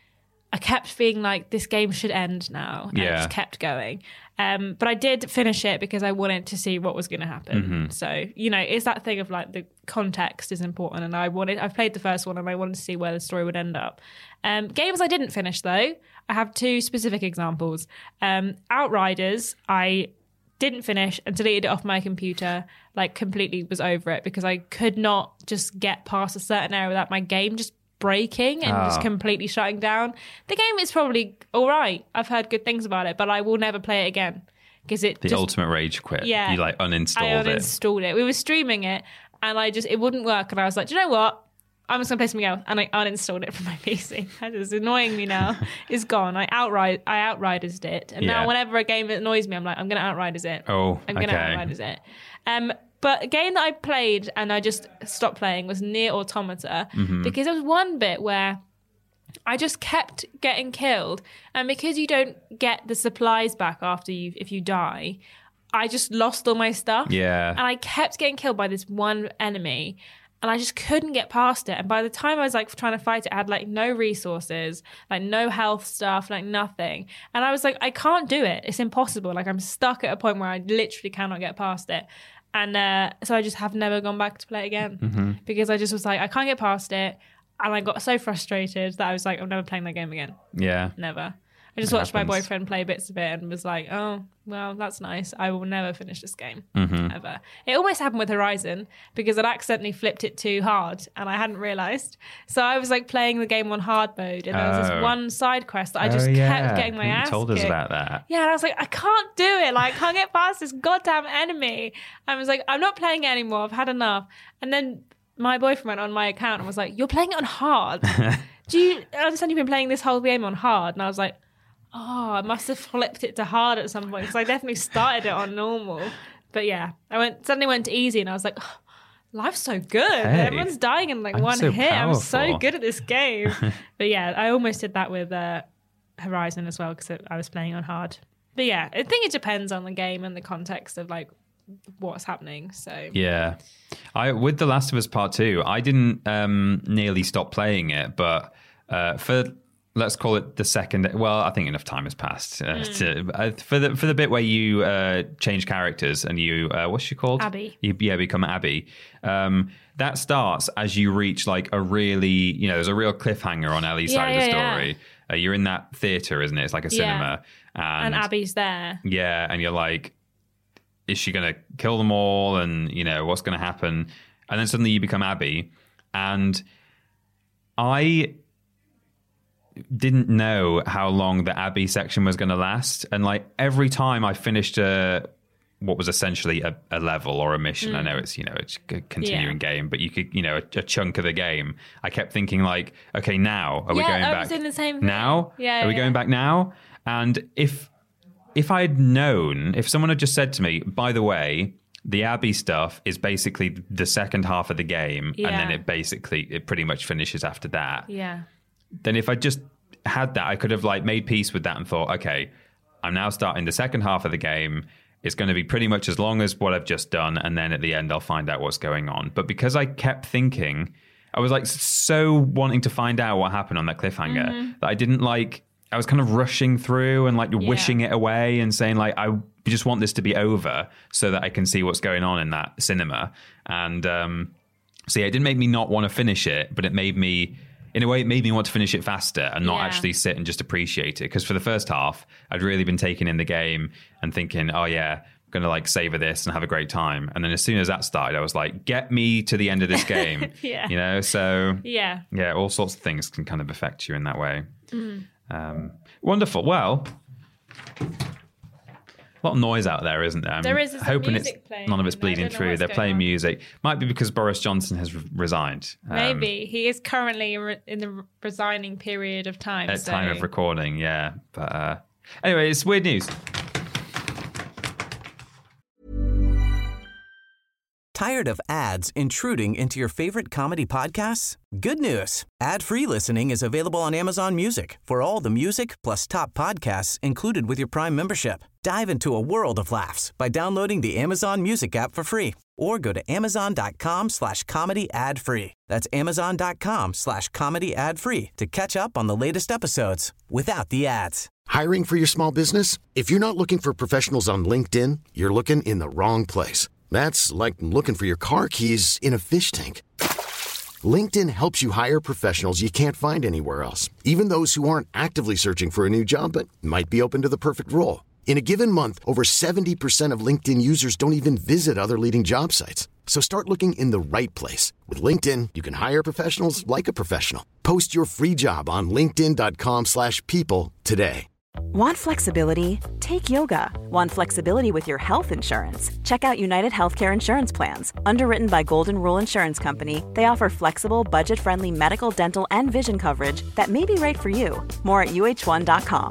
I kept being like, this game should end now. And yeah. it just kept going. Um, but I did finish it because I wanted to see what was going to happen. Mm-hmm. So, you know, it's that thing of like the context is important. And I wanted, I've played the first one and I wanted to see where the story would end up. Um, games I didn't finish though, I have two specific examples. Um, Outriders, I didn't finish and deleted it off my computer, like completely was over it because I could not just get past a certain area without my game just breaking and oh. just completely shutting down. The game is probably all right. I've heard good things about it, but I will never play it again because it the just, ultimate rage quit. Yeah, you like uninstalled I uninstalled it. it. We were streaming it, and I just it wouldn't work, and I was like, do you know what? I'm just gonna play something else, and I uninstalled it from my P C. That is annoying me now. It's gone. I outright I outriders it, and yeah. now whenever a game annoys me, I'm like, I'm gonna outriders it. Oh, I'm gonna okay. outriders it. Um. But a game that I played and I just stopped playing was Nier Automata mm-hmm. because there was one bit where I just kept getting killed, and because you don't get the supplies back after you if you die, I just lost all my stuff. Yeah. And I kept getting killed by this one enemy, and I just couldn't get past it. And by the time I was like trying to fight it, I had like no resources, like no health stuff, like nothing. And I was like, I can't do it. It's impossible. Like I'm stuck at a point where I literally cannot get past it. And uh, so I just have never gone back to play it again mm-hmm. because I just was like, I can't get past it. And I got so frustrated that I was like, I'm never playing that game again. Yeah. Never. I just It watched happens. my boyfriend play bits of it and was like, oh, well, that's nice. I will never finish this game, Mm-hmm. ever. It almost happened with Horizon because I'd accidentally flipped it too hard and I hadn't realised. So I was like playing the game on hard mode and there was Oh. this one side quest that I just oh, yeah. kept getting my you ass told us kicked. about that. Yeah, and I was like, I can't do it. Like, I can't get past this goddamn enemy. I was like, I'm not playing it anymore. I've had enough. And then my boyfriend went on my account and was like, you're playing it on hard. Do you understand you've been playing this whole game on hard? And I was like, oh, I must have flipped it to hard at some point because I definitely started it on normal. But yeah, I went suddenly went to easy and I was like, oh, life's so good. Hey, Everyone's dying in like I'm one so hit. I'm so powerful. good at this game. But yeah, I almost did that with uh, Horizon as well because I was playing on hard. But yeah, I think it depends on the game and the context of like what's happening. So Yeah. I with The Last of Us Part Two, I didn't um, nearly stop playing it, but uh, for let's call it the second. Well, I think enough time has passed uh, Mm. to uh, for the for the bit where you uh, change characters and you uh, what's she called? Abby. You, yeah, become Abby. Um, that starts as you reach like a really you know there's a real cliffhanger on Ellie's Yeah, side of the yeah, story. yeah. Uh, you're in that theater, isn't it? It's like a Yeah. cinema, and Abby's there. yeah, and you're like, is she going to kill them all? And, you know, what's going to happen? And then suddenly you become Abby. And I didn't know how long the Abby section was going to last. And, like, every time I finished a, what was essentially a, a level or a mission, I know it's, you know, it's a continuing Yeah. game, but you could, you know, a, a chunk of the game. I kept thinking, like, okay, now, are we Yeah, going I back? was doing the same thing. Now? Yeah, Are we yeah. going back now? And if if I'd known, if someone had just said to me, by the way, the Abby stuff is basically the second half of the game, and then Yeah. it basically it pretty much finishes after that. Yeah. Then if I just had that, I could have like made peace with that and thought, okay, I'm now starting the second half of the game. It's going to be pretty much as long as what I've just done, and then at the end I'll find out what's going on. But because I kept thinking, I was like so wanting to find out what happened on that cliffhanger Mm-hmm. that I didn't like. I was kind of rushing through and like wishing it away and saying like I just want this to be over so that I can see what's going on in that cinema. And um, so yeah, it didn't make me not want to finish it, but it made me, in a way, it made me want to finish it faster and not Yeah. actually sit and just appreciate it. Because for the first half, I'd really been taken in the game and thinking, oh yeah, I'm going to like savor this and have a great time. And then as soon as that started, I was like, get me to the end of this game. Yeah. You know, so Yeah. yeah, all sorts of things can kind of affect you in that way. Um, wonderful. Well, a lot of noise out there, isn't there? I'm There is, there's some hoping music it's playing none of it's and I bleeding don't know through. what's They're going playing on. music. Might be because Boris Johnson has re- resigned. um, Maybe. He is currently re- in the re- resigning period of time. at so. time of recording. Yeah, but uh, anyway, it's weird news. Tired of ads intruding into your favorite comedy podcasts? Good news. Ad-free listening is available on Amazon Music for all the music plus top podcasts included with your Prime membership. Dive into a world of laughs by downloading the Amazon Music app for free or go to amazon.com slash comedy ad free. That's amazon.com slash comedy ad free to catch up on the latest episodes without the ads. Hiring for your small business? If you're not looking for professionals on LinkedIn, you're looking in the wrong place. That's like looking for your car keys in a fish tank. LinkedIn helps you hire professionals you can't find anywhere else, even those who aren't actively searching for a new job but might be open to the perfect role. In a given month, over seventy percent of LinkedIn users don't even visit other leading job sites. So start looking in the right place. With LinkedIn, you can hire professionals like a professional. Post your free job on linkedin.com slash people today. Want flexibility? Take yoga. Want flexibility with your health insurance? Check out United Healthcare Insurance Plans. Underwritten by Golden Rule Insurance Company, they offer flexible, budget-friendly medical, dental, and vision coverage that may be right for you. More at U H one dot com.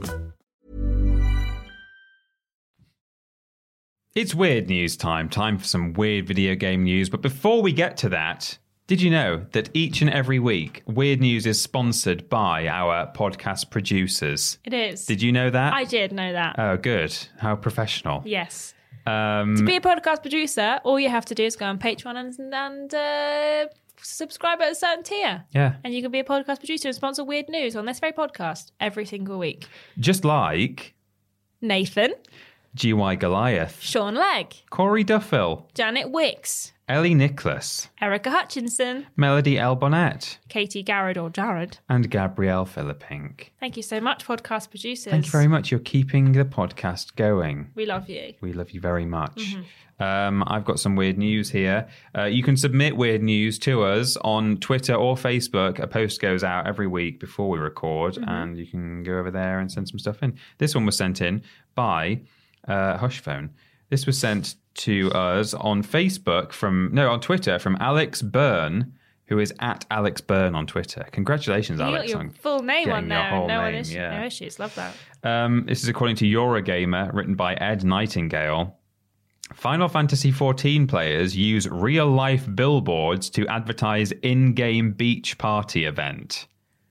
It's weird news time. Time for some weird video game news. But before we get to that, did you know that each and every week, Weird News is sponsored by our podcast producers? It is. Did you know that? I did know that. Oh, good. How professional. Yes. Um, To be a podcast producer, all you have to do is go on Patreon and, and uh, subscribe at a certain tier. yeah. And you can be a podcast producer and sponsor Weird News on this very podcast every single week. Just like Nathan. G Y Goliath, Sean Legg, Corey Duffill, Janet Wicks, Ellie Nicholas, Erica Hutchinson, Melody L. Bonnet, Katie Garrod or Jared. and Gabrielle Philippink. Thank you so much, podcast producers. Thank you very much. You're keeping the podcast going. We love you. We love you very much. Um, I've got some weird news here. Uh, you can submit weird news to us on Twitter or Facebook. A post goes out every week before we record, and you can go over there and send some stuff in. This one was sent in by uh, Hushphone. This was sent to us on Facebook from, no, on Twitter from Alex Byrne, who is at Alex Byrne on Twitter. Congratulations, You got Alex. your on full name getting on your there. whole No, name, issue, yeah. no issues. Love that. Um, this is according to Eurogamer, written by Ed Nightingale. Final Fantasy fourteen players use real-life billboards to advertise in-game beach party event.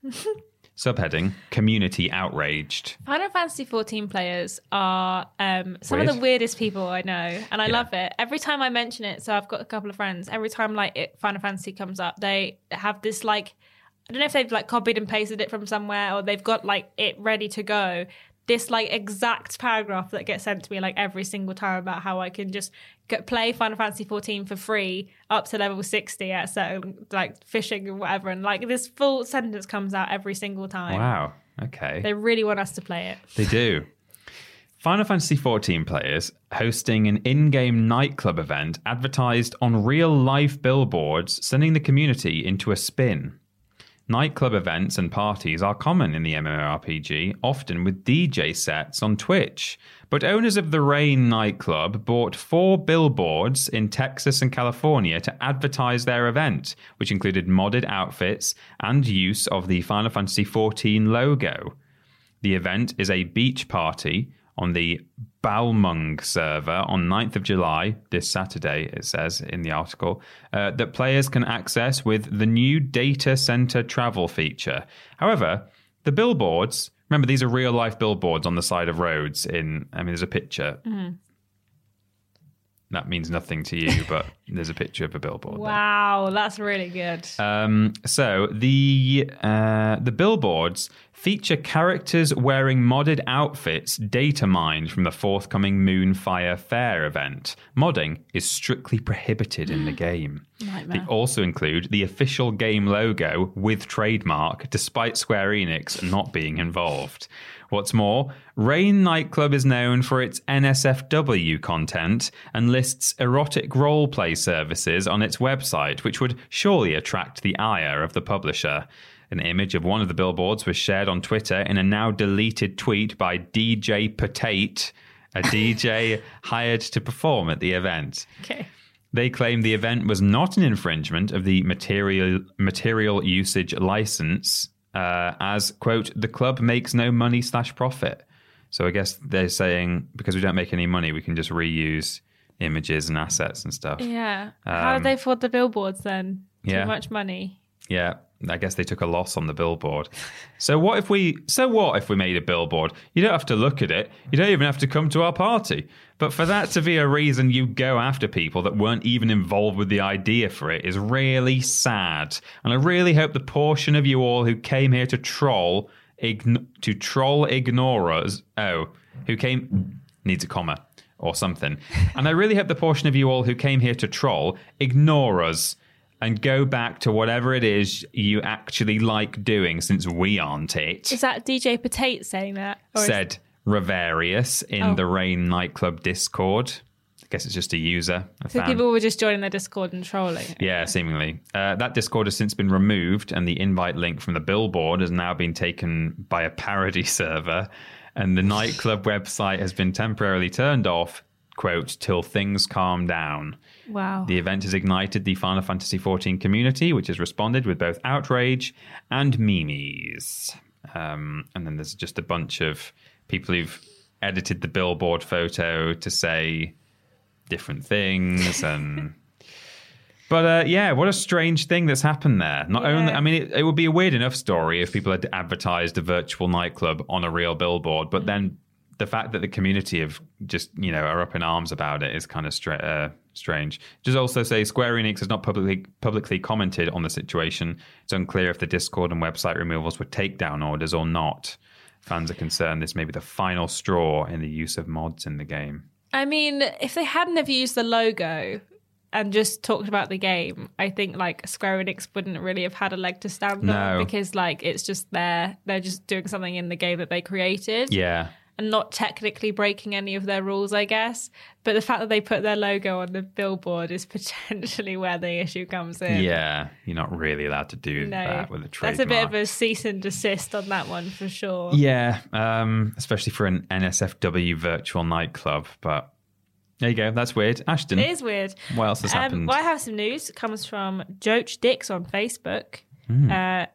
Subheading, community outraged. Final Fantasy fourteen players are um, some of Weird. the weirdest people I know, and I Yeah. love it. Every time I mention it, so I've got a couple of friends, every time like it, Final Fantasy comes up, they have this like, I don't know if they've like copied and pasted it from somewhere or they've got like it ready to go. This like exact paragraph that gets sent to me like every single time about how I can just go, play Final Fantasy fourteen for free up to level sixty at certain like fishing or whatever, and like this full sentence comes out every single time. Wow, okay. They really want us to play it. They do. Final Fantasy fourteen players hosting an in-game nightclub event advertised on real-life billboards, sending the community into a spin. Nightclub events and parties are common in the MMORPG, often with D J sets on Twitch. But owners of the Rain nightclub bought four billboards in Texas and California to advertise their event, which included modded outfits and use of the Final Fantasy fourteen logo. The event is a beach party on the Balmung server on ninth of July, this Saturday, it says in the article, uh, that players can access with the new data center travel feature. However, the billboards, remember these are real life billboards on the side of roads in, I mean, there's a picture. Mm-hmm. That means nothing to you, but there's a picture of a billboard. Wow, that's really good. Um, so the uh, the billboards feature characters wearing modded outfits data mined from the forthcoming Moonfire Fair event. Modding is strictly prohibited in the game. Nightmare. They also include the official game logo with trademark, despite Square Enix not being involved. What's more, Rain Nightclub is known for its N S F W content and lists erotic roleplay services on its website, which would surely attract the ire of the publisher. An image of one of the billboards was shared on Twitter in a now deleted tweet by D J Potate, a D J hired to perform at the event. Okay. They claim the event was not an infringement of the material material usage license, uh, as, quote, the club makes no money slash profit. So I guess they're saying because we don't make any money, we can just reuse images and assets and stuff. Yeah. How Um, did they afford the billboards then? Too yeah. much money. Yeah, I guess they took a loss on the billboard. So what if we so what if we made a billboard? You don't have to look at it. You don't even have to come to our party. But for that to be a reason you go after people that weren't even involved with the idea for it is really sad. And I really hope the portion of you all who came here to troll ign- to troll ignore us. Oh, who came needs a comma or something. And I really hope the portion of you all who came here to troll ignore us and go back to whatever it is you actually like doing, since we aren't it. Is that D J Potate saying that? Or is- Said Revarius in Oh. the Rain Nightclub Discord. I guess it's just a user. A So fan. people were just joining the Discord and trolling. Yeah, seemingly. Uh, that Discord has since been removed, and the invite link from the billboard has now been taken by a parody server, and the nightclub website has been temporarily turned off, quote, till things calm down. Wow. The event has ignited the Final Fantasy fourteen community, which has responded with both outrage and memes. Um, and then there's just a bunch of people who've edited the billboard photo to say different things. and But uh, yeah, what a strange thing that's happened there. Not Yeah. only, I mean, it, it would be a weird enough story if people had advertised a virtual nightclub on a real billboard, but then the fact that the community have just, you know, are up in arms about it is kind of stra- uh, strange. Just also say Square Enix has not publicly publicly commented on the situation. It's unclear if the Discord and website removals were takedown orders or not. fans are concerned, this may be the final straw in the use of mods in the game. I mean, if they hadn't have used the logo and just talked about the game, I think like Square Enix wouldn't really have had a leg to stand No. on, because like it's just there. They're just doing something in the game that they created. Yeah. And not technically breaking any of their rules, I guess. But the fact that they put their logo on the billboard is potentially where the issue comes in. Yeah, you're not really allowed to do No, that with a trademark. that's a bit of a cease and desist on that one for sure. Yeah, um, especially for an N S F W virtual nightclub. But there you go. That's weird. Ashton. It is weird. What else has um, happened? Well, I have some news. It comes from Joach Dix on Facebook. Hmm. Uh,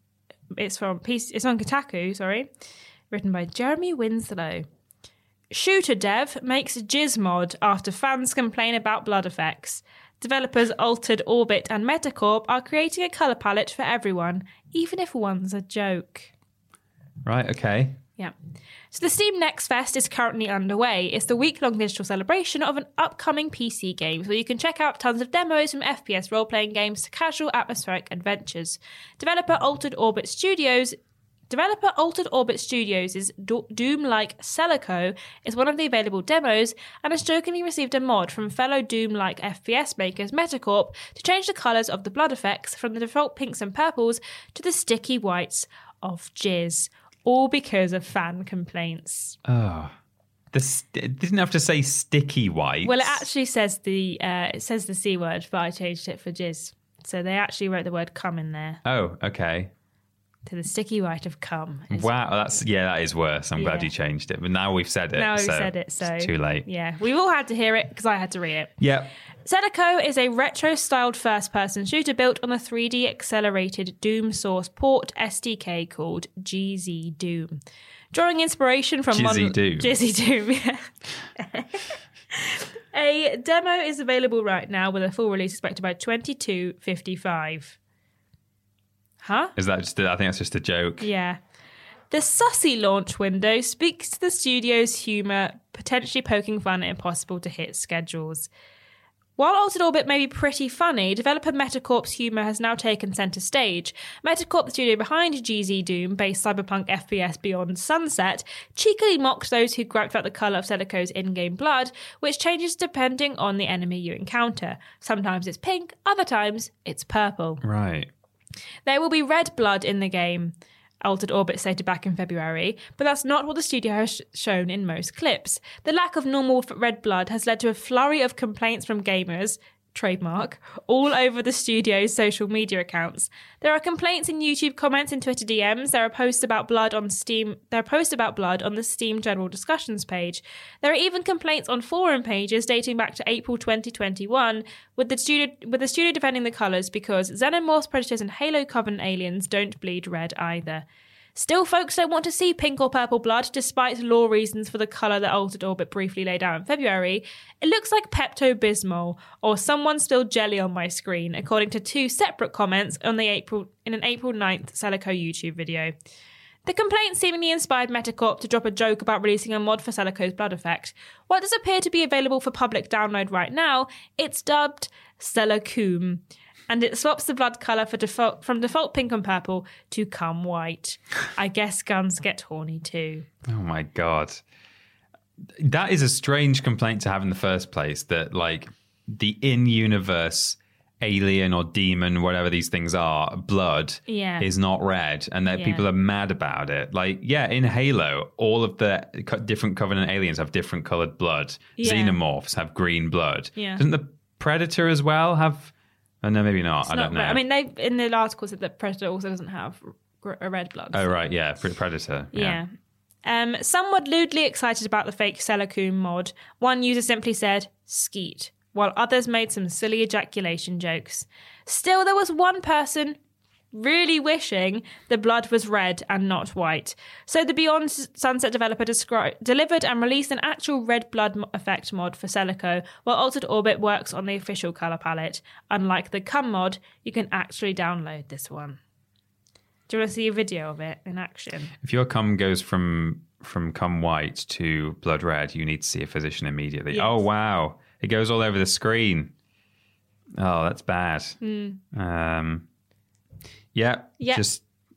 it's from P C, it's on Kotaku, sorry. Written by Jeremy Winslow. Shooter dev makes Jizz mod after fans complain about blood effects. Developers Altered Orbit and Metacorp are creating a colour palette for everyone, even if one's a joke. Right, okay. Yeah. So the Steam Next Fest is currently underway. It's the week-long digital celebration of an upcoming P C games where you can check out tons of demos from F P S role-playing games to casual atmospheric adventures. Developer Altered Orbit Studios Developer Altered Orbit Studios' Do- Doom-like Celico is one of the available demos and has jokingly received a mod from fellow Doom-like F P S makers Metacorp to change the colours of the blood effects from the default pinks and purples to the sticky whites of jizz, all because of fan complaints. Oh, the st- it didn't have to say sticky whites. Well, it actually says the uh, it says the C word, but I changed it for jizz. So they actually wrote the word cum in there. Oh, okay. To the sticky white of cum. It's- Wow, that's yeah, that is worse. I'm glad Yeah. you changed it, but now we've said it. Now we've so said it, so it's too late. Yeah, we've all had to hear it because I had to read it. Yeah. Celico is a retro-styled first-person shooter built on a three D accelerated Doom source port S D K called G Z Doom. Drawing inspiration from Jizzy Mon- Doom. Jizzy Doom, yeah. A demo is available right now with a full release expected by twenty-two fifty-five. Huh? Is that just? A, I think that's just a joke. Yeah. The sussy launch window speaks to the studio's humour, potentially poking fun at impossible to hit schedules. While Altered Orbit may be pretty funny, developer Metacorp's humour has now taken centre stage. Metacorp, the studio behind G Z Doom-based cyberpunk F P S Beyond Sunset, cheekily mocked those who griped about the colour of Celico's in-game blood, which changes depending on the enemy you encounter. Sometimes it's pink, other times it's purple. Right. There will be red blood in the game, Altered Orbit stated back in February, but that's not what the studio has sh- shown in most clips. The lack of normal f- red blood has led to a flurry of complaints from gamers, trademark, all over the studio's social media accounts. There are complaints in YouTube comments and Twitter D Ms. There are posts about blood on Steam. There are posts about blood on the Steam general discussions page. There are even complaints on forum pages dating back to April twenty twenty-one, with the studio with the studio defending the colours because Xenomorphs, Predators, and Halo Covenant aliens don't bleed red either. Still, folks don't want to see pink or purple blood, despite law reasons for the colour that Altered Orbit briefly laid out in February. It looks like Pepto-Bismol, or someone spilled jelly on my screen, according to two separate comments on the April in an April ninth Celico YouTube video. The complaint seemingly inspired Metacorp to drop a joke about releasing a mod for Celico's blood effect. While it does appear to be available for public download right now, it's dubbed Celicoom, and it swaps the blood colour for default, from default pink and purple to cum white. I guess guns get horny too. Oh my god. That is a strange complaint to have in the first place, that like the in-universe alien or demon, whatever these things are, blood Yeah. is not red, and that Yeah. people are mad about it. Like, yeah, in Halo, all of the co- different Covenant aliens have different coloured blood. Yeah. Xenomorphs have green blood. Yeah. Doesn't the Predator as well have... Oh, no, maybe not. It's I not don't know. red. I mean, they in the article said that Predator also doesn't have gr- a red blood. oh, so- right, yeah, Pre- Predator. Yeah. Um, some were lewdly excited about the fake Celicoom mod. One user simply said, skeet, while others made some silly ejaculation jokes. Still, there was one person really wishing the blood was red and not white. So the Beyond Sunset developer descri- delivered and released an actual red blood mo- effect mod for Celico, while Altered Orbit works on the official colour palette. Unlike the cum mod, you can actually download this one. Do you want to see a video of it in action? If your cum goes from from cum white to blood red, you need to see a physician immediately. Yes. Oh, wow. It goes all over the screen. Oh, that's bad. Mm. Um, yeah, Yeah. just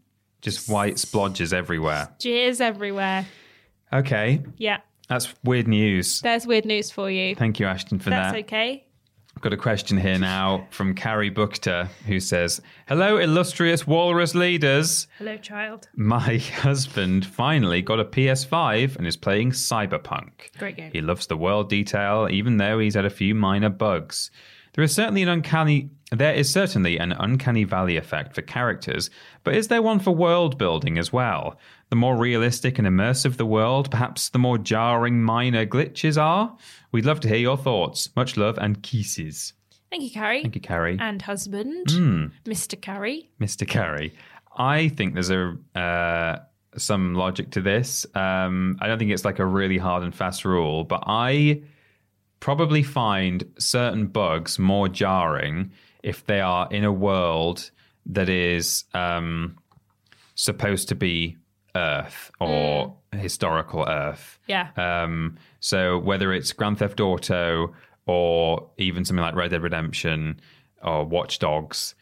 Just white splodges everywhere. Jizz everywhere. Okay. Yeah. That's weird news. There's weird news for you. Thank you, Ashton, for That's that. That's okay. I've got a question here now from Carrie Buchter, who says, hello, illustrious walrus leaders. Hello, child. My husband finally got a P S five and is playing Cyberpunk. Great game. He loves the world detail, even though he's had a few minor bugs. There is certainly an uncanny there is certainly an uncanny valley effect for characters, but is there one for world building as well? The more realistic and immersive the world, perhaps the more jarring minor glitches are? We'd love to hear your thoughts. Much love and kisses. Thank you, Carrie. Thank you, Carrie. And husband, Mm. Mister Carrie. Mister Carrie. I think there's a uh, some logic to this. Um, I don't think it's like a really hard and fast rule, but I probably find certain bugs more jarring if they are in a world that is um, supposed to be Earth or mm. historical Earth. Yeah. Um, so whether it's Grand Theft Auto or even something like Red Dead Redemption or Watch Dogs,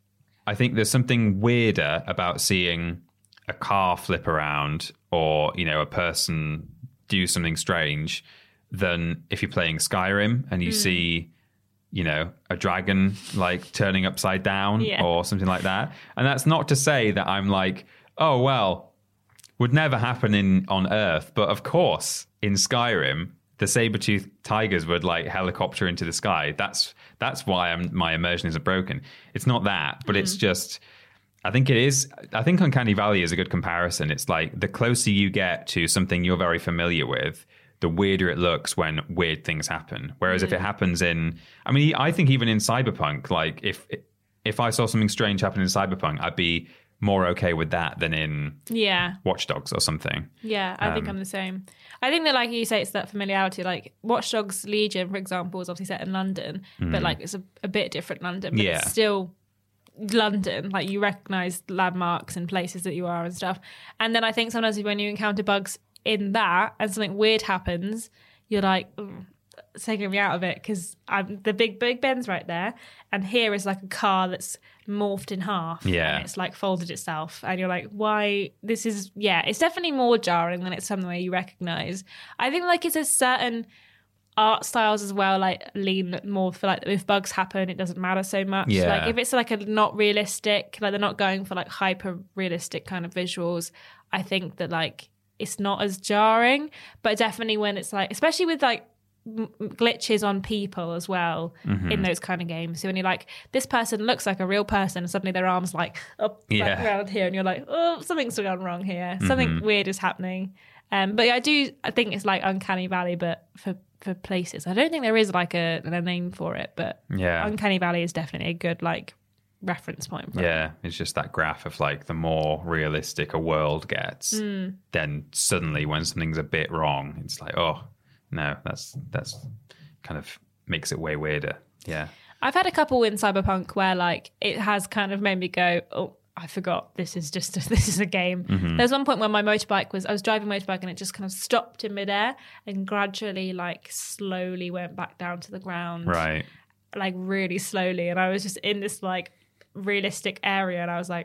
I think there's something weirder about seeing a car flip around or, you know, a person do something strange than if you're playing Skyrim and you mm. see, you know, a dragon like turning upside down yeah. or something like that. And that's not to say that I'm like, oh, well, would never happen in on Earth. But of course, in Skyrim, the saber-toothed tigers would like helicopter into the sky. That's that's why I'm, my immersion isn't broken. It's not that, but mm. it's just, I think it is, I think Uncanny Valley is a good comparison. It's like the closer you get to something you're very familiar with, the weirder it looks when weird things happen. Whereas mm. if it happens in, I mean, I think even in Cyberpunk, like if if I saw something strange happen in Cyberpunk, I'd be more okay with that than in yeah. Watch Dogs or something. Yeah, I um, think I'm the same. I think that, like you say, it's that familiarity. Like Watch Dogs Legion, for example, is obviously set in London, mm. but like it's a, a bit different London, but yeah. it's still London. Like you recognise landmarks and places that you are and stuff. And then I think sometimes when you encounter bugs in that and something weird happens, you're like, it's taking me out of it because I'm the big Big Ben's right there, and here is like a car that's morphed in half. Yeah, and it's like folded itself, and you're like, why? This is yeah, it's definitely more jarring than it's something where you recognise. I think like it's a certain art styles as well, like lean more for like if bugs happen, it doesn't matter so much. Yeah. Like if it's like a not realistic, like they're not going for like hyper realistic kind of visuals. I think that like it's not as jarring, but definitely when it's like, especially with like m- glitches on people as well mm-hmm. in those kind of games. So when you're like, this person looks like a real person and suddenly their arm's like up yeah. like around here and you're like, oh, something's gone wrong here. Something mm-hmm. weird is happening. Um, but I do, I think it's like Uncanny Valley, but for, for places. I don't think there is like a, a name for it, but yeah. Uncanny Valley is definitely a good like reference point for yeah it. It's just that graph of like the more realistic a world gets mm. then suddenly when something's a bit wrong it's like oh no that's that's kind of makes it way weirder. yeah I've had a couple in Cyberpunk where like it has kind of made me go, oh, I forgot this is just a, this is a game. Mm-hmm. There was one point where my motorbike was I was driving motorbike and it just kind of stopped in midair and gradually like slowly went back down to the ground, right like really slowly, and I was just in this like realistic area and I was like,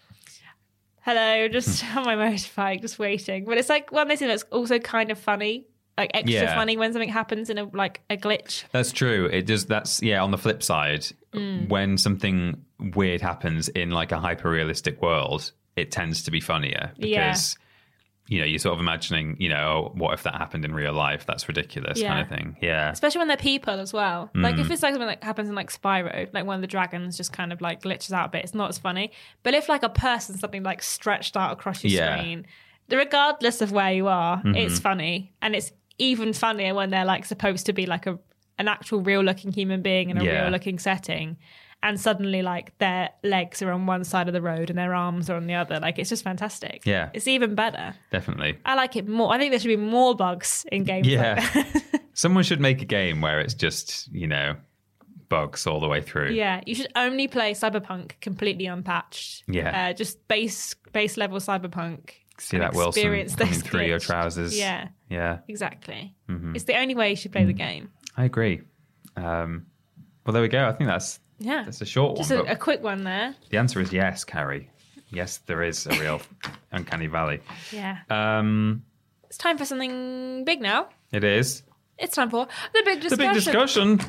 hello, just on my motorbike, just waiting. But it's like one of those things that's also kind of funny, like extra yeah. funny when something happens in a like a glitch. That's true. It does. That's yeah. On the flip side, mm. when something weird happens in like a hyper realistic world, it tends to be funnier because yeah. you know, you're sort of imagining, you know, what if that happened in real life? That's ridiculous yeah. kind of thing. Yeah. Especially when they're people as well. Mm. Like if it's like something that happens in like Spyro, like one of the dragons just kind of like glitches out a bit, it's not as funny. But if like a person, something like stretched out across your yeah. screen, regardless of where you are, mm-hmm. it's funny. And it's even funnier when they're like supposed to be like a an actual real looking human being in a yeah. real looking setting. And suddenly, like, their legs are on one side of the road and their arms are on the other. Like, it's just fantastic. Yeah. It's even better. Definitely. I like it more. I think there should be more bugs in games yeah. like that. Someone should make a game where it's just, you know, bugs all the way through. Yeah. You should only play Cyberpunk completely unpatched. Yeah. Uh, just base base level Cyberpunk. See that Wilson coming through your trousers. Yeah. Yeah. Exactly. Mm-hmm. It's the only way you should play the game. I agree. Um, well, there we go. I think that's... Yeah. That's a short Just one. Just a, a quick one there. The answer is yes, Carrie. Yes, there is a real uncanny valley. Yeah. Um, It's time for something big now. it is. It's time for the big The discussion. big discussion.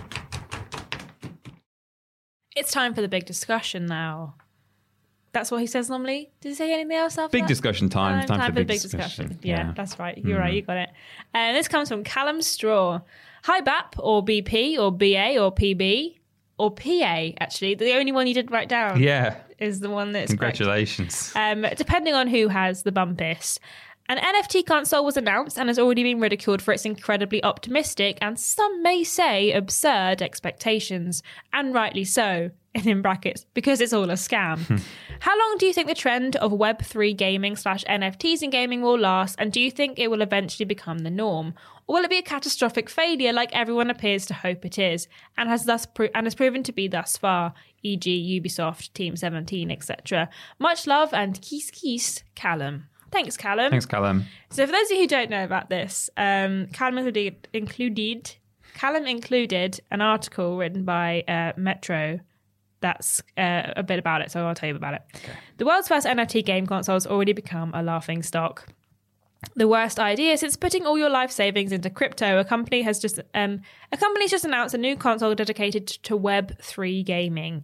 It's time for the big discussion now. That's what he says normally. Did he say anything else after Big that? discussion time. Um, time, for big, discussion. discussion. Yeah, Yeah. that's right. You're right. You got it. And this comes from Callum Straw. Hi, B A P or B P or B A or P B or P A, actually. The only one you did write down Yeah. is the one that's correct. Congratulations. Um, depending on who has the bumpest. An N F T console was announced and has already been ridiculed for its incredibly optimistic and some may say absurd expectations, and rightly so, and in brackets, because it's all a scam. How long do you think the trend of Web three gaming slash N F Ts in gaming will last, and do you think it will eventually become the norm? Or will it be a catastrophic failure like everyone appears to hope it is, and has thus pro- and has proven to be thus far, for example Ubisoft, Team seventeen, et cetera? Much love and kiss kiss, Callum. Thanks, Callum. Thanks, Callum. So for those of you who don't know about this, um, Callum included, included Callum included an article written by uh, Metro that's uh, a bit about it, so I'll tell you about it. Okay. The world's first N F T game console has already become a laughing stock. The worst idea since putting all your life savings into crypto. A company has just um, a company's just announced a new console dedicated to Web three gaming.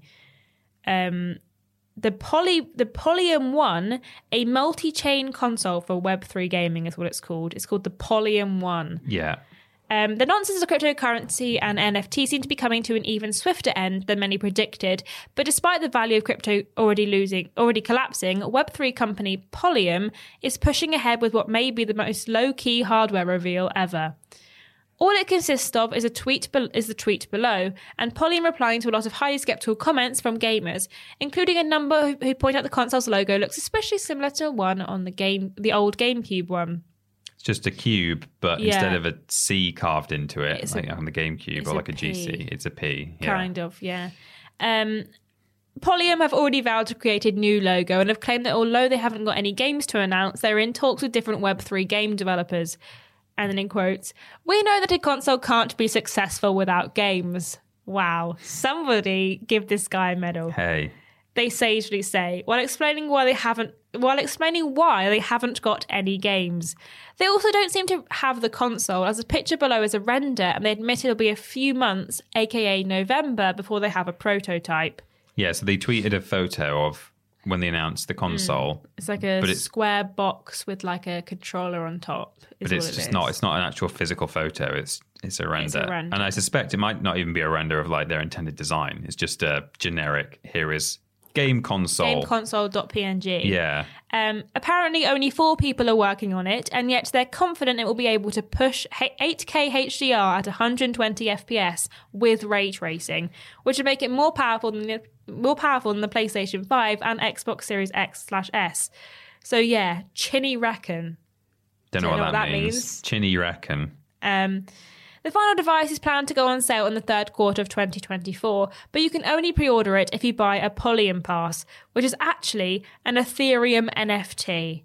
Um. The Poly, the Polyum One, a multi-chain console for Web three gaming is what it's called. It's called the Polyum One. Yeah. Um, the nonsense of cryptocurrency and N F T seem to be coming to an even swifter end than many predicted. But despite the value of crypto already losing, already collapsing, Web three company Polyum is pushing ahead with what may be the most low-key hardware reveal ever. All it consists of is a tweet be- is the tweet below, and Polyum replying to a lot of highly skeptical comments from gamers, including a number who, who point out the console's logo looks especially similar to one on the game, the old GameCube one. It's just a cube, but Yeah. instead of a C carved into it, It's like a- on the GameCube it's or a like a G C, P. it's a P. Yeah. Kind of, yeah. Um, Polyum have already vowed to create a new logo and have claimed that although they haven't got any games to announce, they're in talks with different Web three game developers. And then in quotes, we know that a console can't be successful without games. Wow. Somebody give this guy a medal. Hey. They sagely say, while explaining why they haven't while explaining why they haven't got any games. They also don't seem to have the console, as the picture below is a render, and they admit it'll be a few months, aka November, before they have a prototype. Yeah, so they tweeted a photo of when they announced the console. It's like a But it's- square box with like a controller on top. Is But it's what it just is. not it's not an actual physical photo, it's it's a render. It's a render. And I suspect it might not even be a render of like their intended design. It's just a generic, here is game console. Gameconsole.png. Yeah. Um, apparently, only four people are working on it, and yet they're confident it will be able to push eight K H D R at one hundred twenty F P S with ray tracing, which would make it more powerful than the, more powerful than the PlayStation five and Xbox Series X slash S. So yeah, chinny reckon. Don't know, Don't what, that means. Chinny reckon. Um, the final device is planned to go on sale in the third quarter of twenty twenty-four, but you can only pre-order it if you buy a Polyum Pass, which is actually an Ethereum N F T.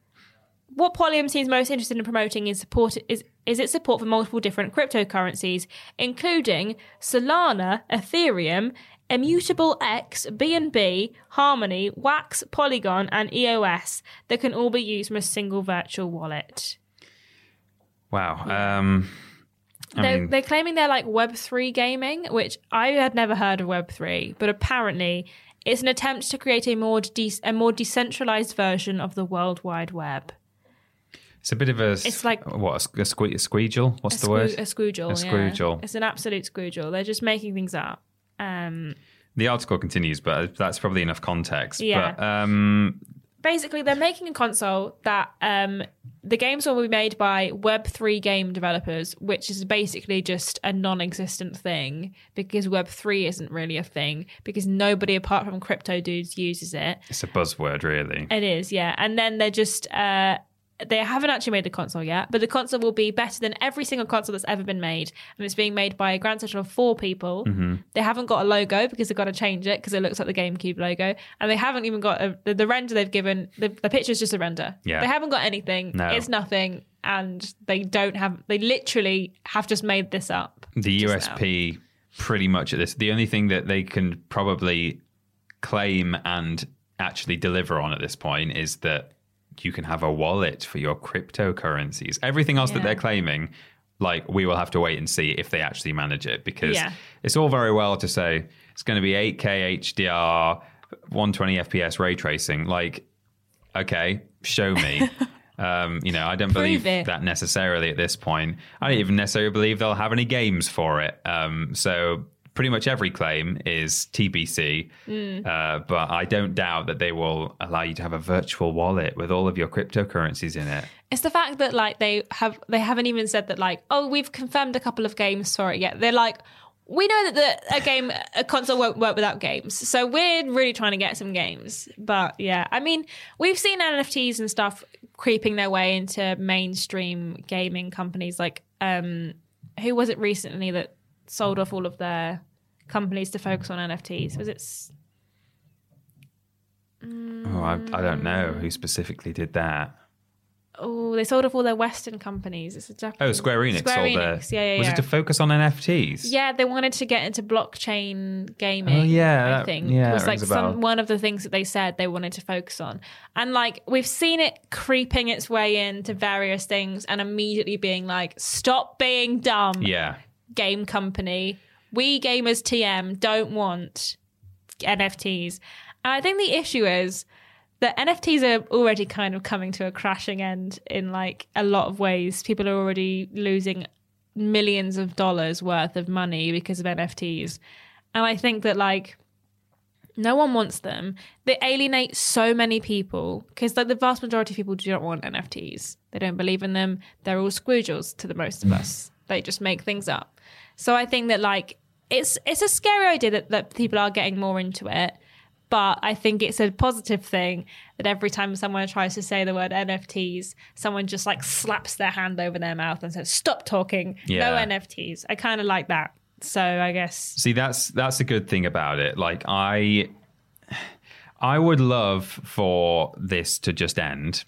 What Polyum seems most interested in promoting is support is, is its support for multiple different cryptocurrencies, including Solana, Ethereum, Immutable X, B N B, Harmony, Wax, Polygon, and E O S that can all be used from a single virtual wallet. Wow. Um, I They're, mean, they're claiming they're like Web three gaming, which I had never heard of Web three, but apparently it's an attempt to create a more de- a more decentralized version of the World Wide Web. it's a bit of a It's like- what a, sque- a, sque- a squeegel. What's a the squoo- word? A squoojle. A yeah. squoojle. It's an absolute squoojle. They're just making things up. Um, The article continues, but that's probably enough context. Yeah. But um, basically, they're making a console that um, the games will be made by Web three game developers, which is basically just a non-existent thing because Web three isn't really a thing because nobody apart from crypto dudes uses it. it's a buzzword, really. It is, yeah. And then they're just, uh, they haven't actually made the console yet, but the console will be better than every single console that's ever been made. And it's being made by a grand total of four people. Mm-hmm. They haven't got a logo because they've got to change it because it looks like the GameCube logo. And they haven't even got a, the, the render they've given, the, the picture's just a render. Yeah. They haven't got anything. No. It's nothing. And they don't have, they literally have just made this up. The just U S P pretty much at this. The only thing that they can probably claim and actually deliver on at this point is that you can have a wallet for your cryptocurrencies. Everything else Yeah. that they're claiming, like, we will have to wait and see if they actually manage it, because Yeah. it's all very well to say it's going to be eight K H D R, one twenty F P S ray tracing. Like, okay, show me. um, you know, I don't Prove believe it. that necessarily at this point. I don't even necessarily believe they'll have any games for it. Um, so pretty much every claim is T B C. Mm. Uh, but I don't doubt that they will allow you to have a virtual wallet with all of your cryptocurrencies in it. It's the fact that like they have they haven't even said that like, oh, we've confirmed a couple of games for it yet. They're like, we know that the, a game a console won't work without games, so we're really trying to get some games. But yeah, I mean, we've seen N F Ts and stuff creeping their way into mainstream gaming companies. Like, um, who was it recently that sold off all of their companies to focus on N F Ts? Was it? S- Oh, I, I don't know who specifically did that. Oh, they sold off all their Western companies. It's a Japanese. Oh, Square Enix Square sold Enix. their... Yeah, yeah, Was yeah. it to focus on N F Ts? Yeah, they wanted to get into blockchain gaming. Oh, yeah, I that- think yeah, it was that like rings a bell. some one of the things that they said they wanted to focus on, and like we've seen it creeping its way into various things, and immediately being like, "Stop being dumb, Yeah. game company. We gamers T M don't want N F Ts." And I think the issue is that N F Ts are already kind of coming to a crashing end in like a lot of ways. People are already losing millions of dollars worth of money because of N F Ts. And I think that like no one wants them. They alienate so many people because like the vast majority of people do not want N F Ts. They don't believe in them. They're all squoogles to the most of us. They just make things up. So I think that like it's it's a scary idea that, that people are getting more into it. But I think it's a positive thing that every time someone tries to say the word N F Ts, someone just like slaps their hand over their mouth and says, "Stop talking, Yeah. no N F Ts." I kind of like that. So I guess See, that's that's a good thing about it. Like, I I would love for this to just end.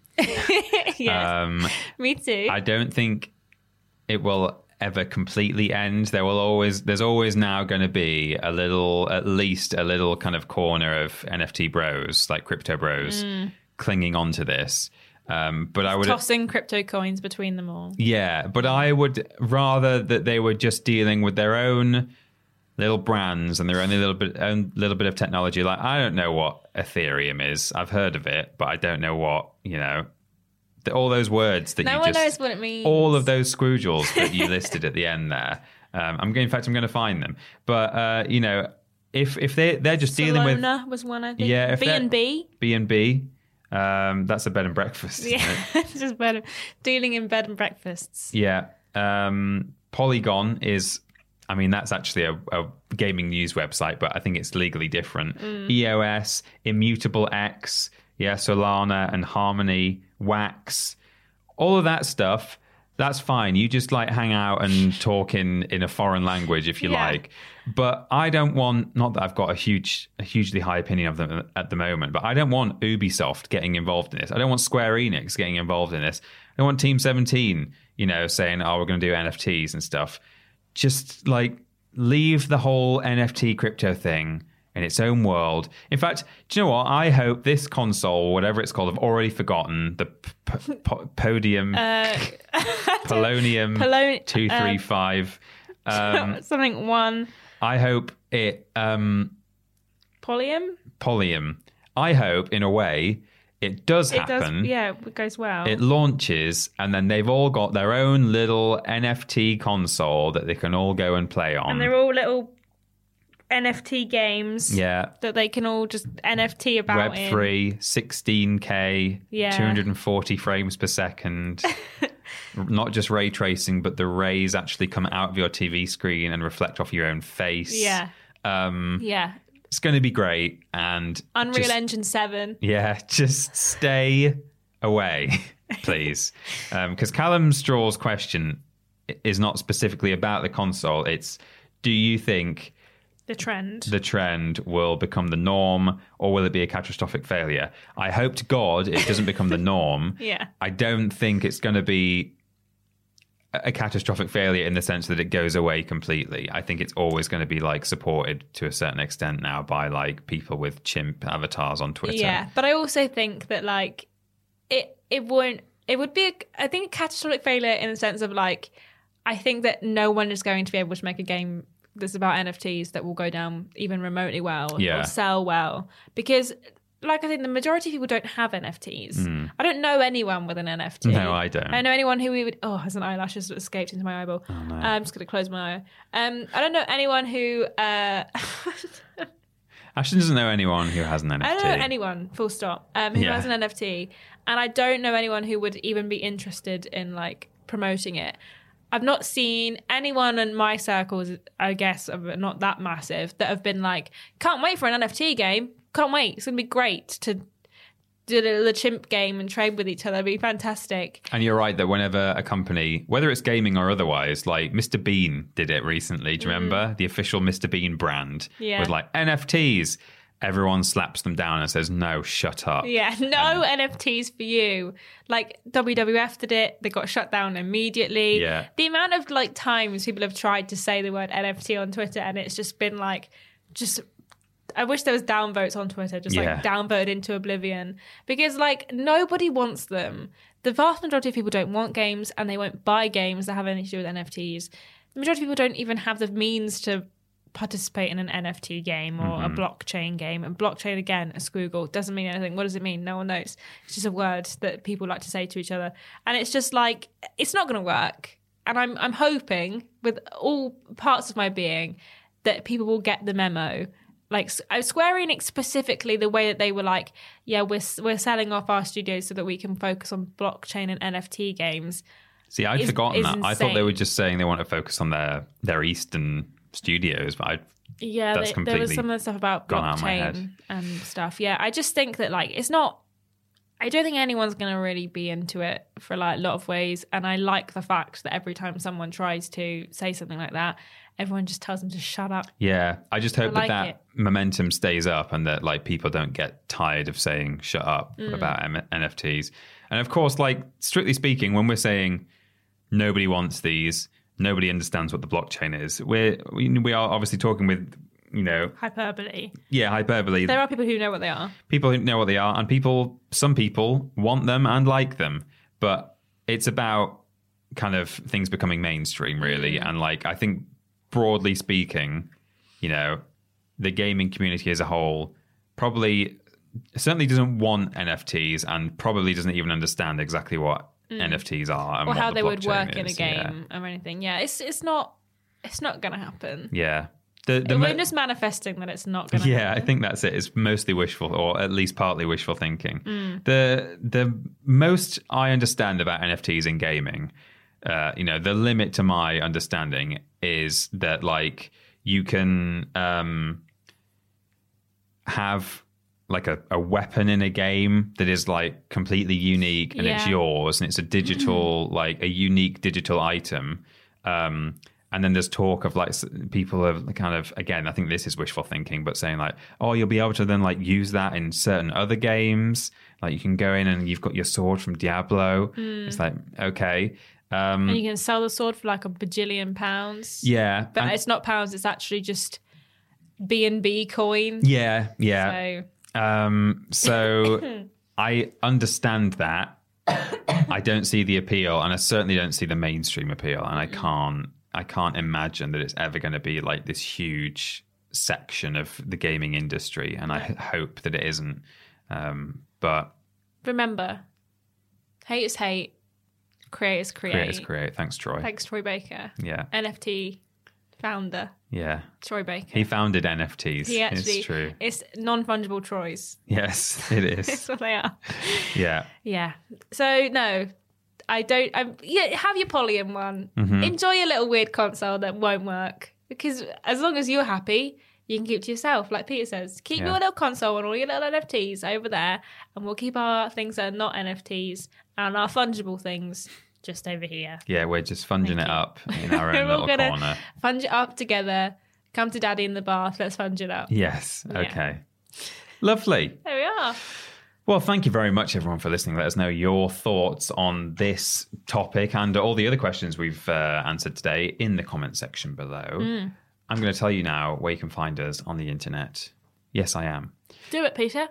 yeah, Um, me too. I don't think it will ever completely end. There will always, there's always now going to be a little, at least a little kind of corner of N F T bros, like crypto bros, clinging on to this. Um, but I would, Tossing crypto coins between them all. yeah, but I would rather that they were just dealing with their own little brands and their own little bit, own little bit of technology. Like, I don't know what Ethereum is. I've heard of it, but I don't know what, you know, the, all those words that No you one just, knows what it means. all of those scroogles that you listed at the end there. Um, I'm going, in fact, I'm going to find them. But uh, you know, if if they they're just dealing with Solana was one, I think. yeah, if B and B. B and B, um, that's a bed and breakfast. Isn't Yeah, it? it's just better. Dealing in bed and breakfasts. Yeah. Um, Polygon is, I mean, that's actually a, a gaming news website, but I think it's legally different. E O S, Immutable X, yeah, Solana and Harmony, Wax, all of that stuff. That's fine. You just like hang out and talk in, in a foreign language if you Yeah. like. But I don't want, not that I've got a huge, a hugely high opinion of them at the moment, but I don't want Ubisoft getting involved in this. I don't want Square Enix getting involved in this. I don't want Team seventeen, you know, saying, oh, we're going to do N F Ts and stuff. Just like leave the whole N F T crypto thing in its own world. In fact, do you know what? I hope this console, whatever it's called, I've already forgotten, the p- p- po- Podium, Uh, Polonium Polon- two three five. Um, Something one. I hope it, um, Polyum? Polium, I hope in a way it does It does. happen. Yeah, it goes well. It launches, and then they've all got their own little N F T console that they can all go and play on. and they're all little N F T games. yeah. That they can all just N F T about Web in. three, sixteen K, Yeah. two hundred forty frames per second. Not just ray tracing, but the rays actually come out of your T V screen and reflect off your own face. Yeah. Um, Yeah. it's going to be great. And Unreal just- Engine seven. Yeah, just stay away, please. Because um, Callum Straw's question is not specifically about the console. It's, do you think The trend. the trend will become the norm, or will it be a catastrophic failure? I hope to God it doesn't become the norm. Yeah. I don't think it's going to be a catastrophic failure in the sense that it goes away completely. I think it's always going to be like supported to a certain extent now by like people with chimp avatars on Twitter. Yeah, but I also think that like it it won't it would be a, I think a catastrophic failure in the sense of like I think that no one is going to be able to make a game that's about N F Ts that will go down even remotely well Yeah. or sell well, because like I think the majority of people don't have N F Ts. Mm. I don't know anyone with an N F T. No, I don't. I know anyone who we would. Oh, has an eyelash just escaped into my eyeball. Oh, no. I'm just going to close my eye. Um, I don't know anyone who. Uh, Ashton doesn't know anyone who has an N F T. I don't know anyone, full stop, um, who Yeah. has an N F T, and I don't know anyone who would even be interested in like promoting it. I've not seen anyone in my circles, I guess, of not that massive, that have been like, can't wait for an N F T game. Can't wait. It's going to be great to do the, the chimp game and trade with each other. It'd be fantastic. And you're right that whenever a company, whether it's gaming or otherwise, like Mister Bean did it recently. Do you remember? The official Mister Bean brand Yeah. with like N F Ts. Everyone slaps them down and says, no, shut up. Yeah, no N F Ts for you. Like W W F did it. They got shut down immediately. Yeah. The amount of like times people have tried to say the word N F T on Twitter and it's just been like, just... I wish there was downvotes on Twitter, just Yeah. like downvoted into oblivion, because like nobody wants them. The vast majority of people don't want games and they won't buy games that have anything to do with N F Ts. The majority of people don't even have the means to participate in an N F T game or Mm-hmm. a blockchain game. And blockchain, again, a squiggle, doesn't mean anything. What does it mean? No one knows. It's just a word that people like to say to each other. And it's just like, it's not going to work. And I'm I'm hoping with all parts of my being that people will get the memo. Like Square Enix specifically, the way that they were like, yeah, we're we're selling off our studios so that we can focus on blockchain and N F T games. See, I'd is- forgotten is that. I thought they were insane. just saying they want to focus on their, their Eastern studios, but I Yeah, That's they, there was completely some of the stuff about gone out of my head. blockchain and stuff. Yeah, I just think that like it's not. I don't think anyone's going to really be into it for like a lot of ways, and I like the fact that every time someone tries to say something like that, everyone just tells them to shut up. Yeah, I just hope I like that it. that momentum stays up and that like people don't get tired of saying shut up Mm. about M- N F Ts. And of course, like strictly speaking, when we're saying nobody wants these, nobody understands what the blockchain is. We're we, we are obviously talking with, you know, Hyperbole. yeah, hyperbole. There are people who know what they are. People who know what they are, and people, some people want them and like them, but it's about kind of things becoming mainstream, really. And like, I think broadly speaking, you know, the gaming community as a whole probably certainly doesn't want N F Ts and probably doesn't even understand exactly what N F Ts are and Or what how the they would blockchain work in a is. Yeah. game or anything. Yeah, it's it's not it's not going to happen. Yeah. The, the We're mo- just manifesting that it's not going to Yeah, I happen. think that's it. It's mostly wishful, or at least partly wishful thinking. The the most I understand about N F Ts in gaming, uh, you know, the limit to my understanding is that like you can um, have like a, a weapon in a game that is like completely unique and it's Yeah. yours and it's a digital like a unique digital item. Um, And then there's talk of like s- people have kind of, again, I think this is wishful thinking, but saying like, oh, you'll be able to then like use that in certain other games. Like you can go in and you've got your sword from Diablo. It's like, okay. Um, And you can sell the sword for like a bajillion pounds. yeah. But and- it's not pounds, it's actually just B and B coin. yeah. Yeah. So Um, so I understand that. I don't see the appeal, and I certainly don't see the mainstream appeal, and I can't I can't imagine that it's ever going to be like this huge section of the gaming industry, and I h- hope that it isn't. Um, but remember, hate is hate, create is create. create is create. Thanks, Troy. Thanks, Troy Baker. Yeah, N F T founder, yeah. Troy Baker. He founded N F Ts. He actually, it's true. it's non-fungible Troys. Yes, it That's is. what they are. Yeah. Yeah. So no, I don't. I yeah, have your Polygon one. Mm-hmm. Enjoy your little weird console that won't work, because as long as you're happy, you can keep it to yourself. Like Peter says, keep Yeah. your little console and all your little N F Ts over there, and we'll keep our things that are not N F Ts and our fungible things just over here. Yeah, we're just funging it up in our We're own all little gonna corner. funge it up together. Come to Daddy in the bath. Let's funge it up. Yes. Yeah. Okay. Lovely. There we are. Well, thank you very much, everyone, for listening. Let us know your thoughts on this topic and all the other questions we've uh, answered today in the comment section below. Mm. I'm going to tell you now where you can find us on the internet. Yes, I am. Do it, Peter.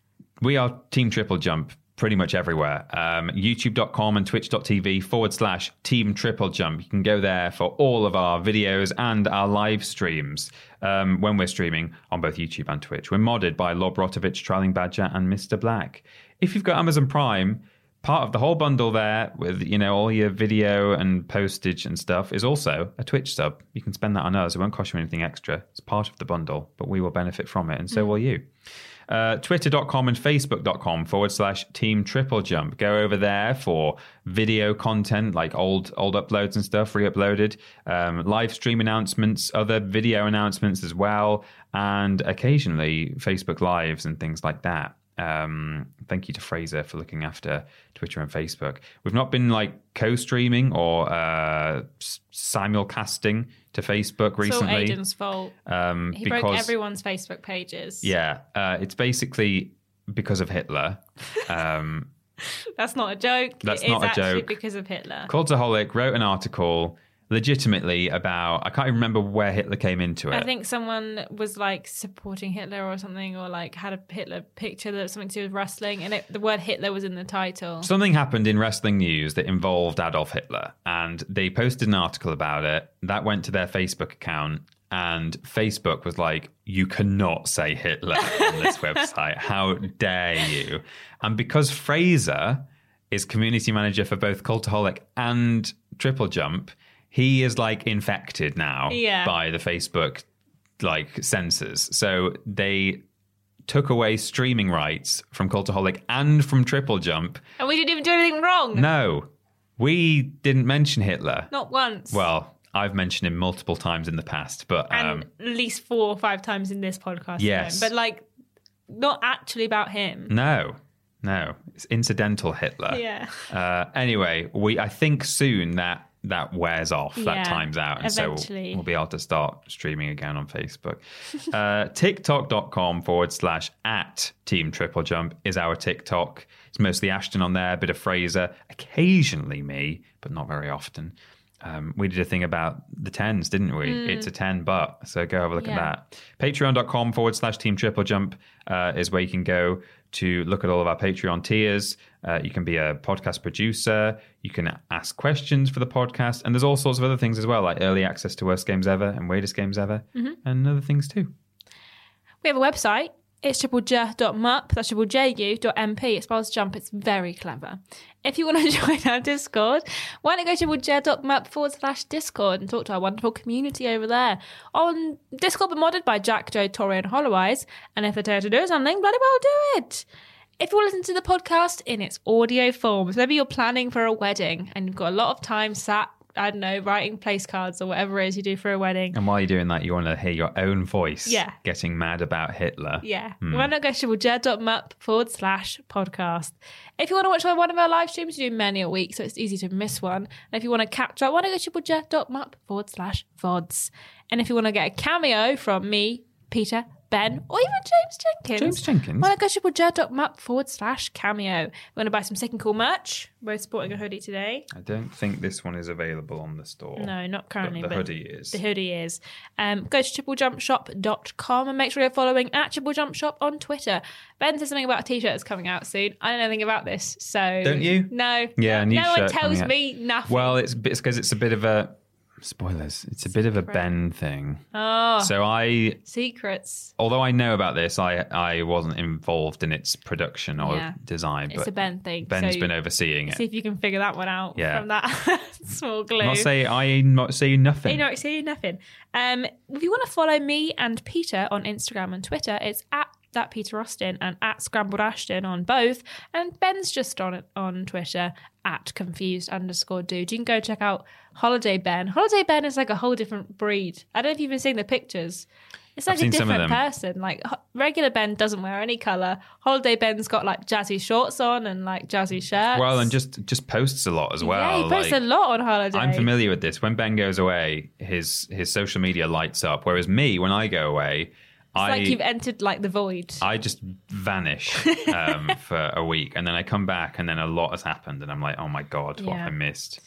We are Team Triple Jump pretty much everywhere. Um, YouTube dot com and Twitch.tv forward slash Team Triple Jump. You can go there for all of our videos and our live streams um, when we're streaming on both YouTube and Twitch. We're modded by Lob Rotovich, Trailing Badger, and Mister Black. If you've got Amazon Prime, part of the whole bundle there with, you know, all your video and postage and stuff is also a Twitch sub. You can spend that on us. It won't cost you anything extra. It's part of the bundle, but we will benefit from it, and so mm. will you. Uh, Twitter dot com and Facebook dot com forward slash Team Triple Jump. Go over there for video content like old old uploads and stuff, re-uploaded, um, live stream announcements, other video announcements as well, and occasionally Facebook Lives and things like that. Um, thank you to Fraser for looking after Twitter and Facebook. We've not been like co-streaming or uh, simulcasting to Facebook recently. It's all Aidan's fault. Um, he because, broke everyone's Facebook pages. Yeah, uh, it's basically because of Hitler. Um, that's not a joke. That's it not is a actually joke. Because of Hitler. Cultaholic wrote an article legitimately about, I can't even remember where Hitler came into it. I think someone was like supporting Hitler or something, or like had a Hitler picture that was something to do with wrestling, and it, the word Hitler was in the title. Something happened in wrestling news that involved Adolf Hitler, and they posted an article about it that went to their Facebook account, and Facebook was like, you cannot say Hitler on this website. How dare you? And because Fraser is community manager for both Cultaholic and Triple Jump, he is like infected now yeah. by the Facebook like censors. So they took away streaming rights from Cultaholic and from Triple Jump. And we didn't even do anything wrong. No, we didn't mention Hitler. Not once. Well, I've mentioned him multiple times in the past, but and um, at least four or five times in this podcast. Yes, alone. But like, not actually about him. No. No, it's incidental Hitler. Yeah. Uh, anyway, we I think soon that that wears off, yeah, that time's out. And eventually. so we'll, we'll be able to start streaming again on Facebook. uh, TikTok dot com forward slash at Team Triple Jump is our TikTok. It's mostly Ashton on there, a bit of Fraser, occasionally me, but not very often. Um, we did a thing about the tens, didn't we? Mm. It's a ten but, so go have a look yeah. at that. Patreon dot com forward slash Team Triple Jump uh, is where you can go to look at all of our Patreon tiers. Uh, you can be a podcast producer. You can ask questions for the podcast. And there's all sorts of other things as well, like early access to Worst Games Ever and Weirdest Games Ever, mm-hmm. and other things too. We have a website. It's triple j dot m u p. That's triple j u dot m p. It spells jump. It's very clever. If you want to join our Discord, why not go triple j dot m u p forward slash Discord and talk to our wonderful community over there. On Discord, we're modded by Jack, Joe, Tori, and Hollow Eyes. And if they dare to do something, bloody well do it. If you want to listen to the podcast in its audio form, so maybe you're planning for a wedding and you've got a lot of time sat, I don't know, writing place cards or whatever it is you do for a wedding. And while you're doing that, you want to hear your own voice yeah. getting mad about Hitler. Yeah. Mm. Why not go to triple j dot m u p forward slash podcast. If you want to watch one of our live streams, we do many a week, so it's easy to miss one. And if you want to catch up, why not go to triple j dot m u p forward slash V O Ds. And if you want to get a cameo from me, Peter, Ben, or even James Jenkins. James Jenkins. Why not go to triple j dot m u p forward slash cameo. We want to buy some sick and cool merch. We're sporting a hoodie today. I don't think this one is available on the store. No, not currently. But the but hoodie is. The hoodie is. Um, go to triple jump shop dot com and make sure you're following at Triple Jump Shop on Twitter. Ben said something about a t-shirt that's coming out soon. I don't know anything about this, so... Don't you? No. Yeah, no, new no shirt one tells coming me nothing. Well, it's because it's, it's a bit of a... Spoilers. It's a bit of a Ben thing. Oh. So I... Secrets. Although I know about this, I I wasn't involved in its production or yeah. design. It's but a Ben thing. Ben's so been overseeing it. See if you can figure that one out yeah. from that small glue. Not say, I not say nothing. You not say nothing. Um, if you want to follow me and Peter on Instagram and Twitter, it's at that Peter Austin and at Scrambled Ashton on both, and Ben's just on on Twitter at confused underscore dude. You can go check out Holiday Ben. Holiday Ben is like a whole different breed. I don't know if you've been seeing the pictures. It's like I've a different person. Like regular Ben doesn't wear any colour. Holiday Ben's got like jazzy shorts on and like jazzy shirts. Well, and just just posts a lot as well. Yeah, he posts like, a lot on holiday. I'm familiar with this. When Ben goes away, his his social media lights up. Whereas me, when I go away, I, like you've entered like the void. I just vanish um, for a week, and then I come back, and then a lot has happened, and I'm like, oh my God, what Yeah. have I missed?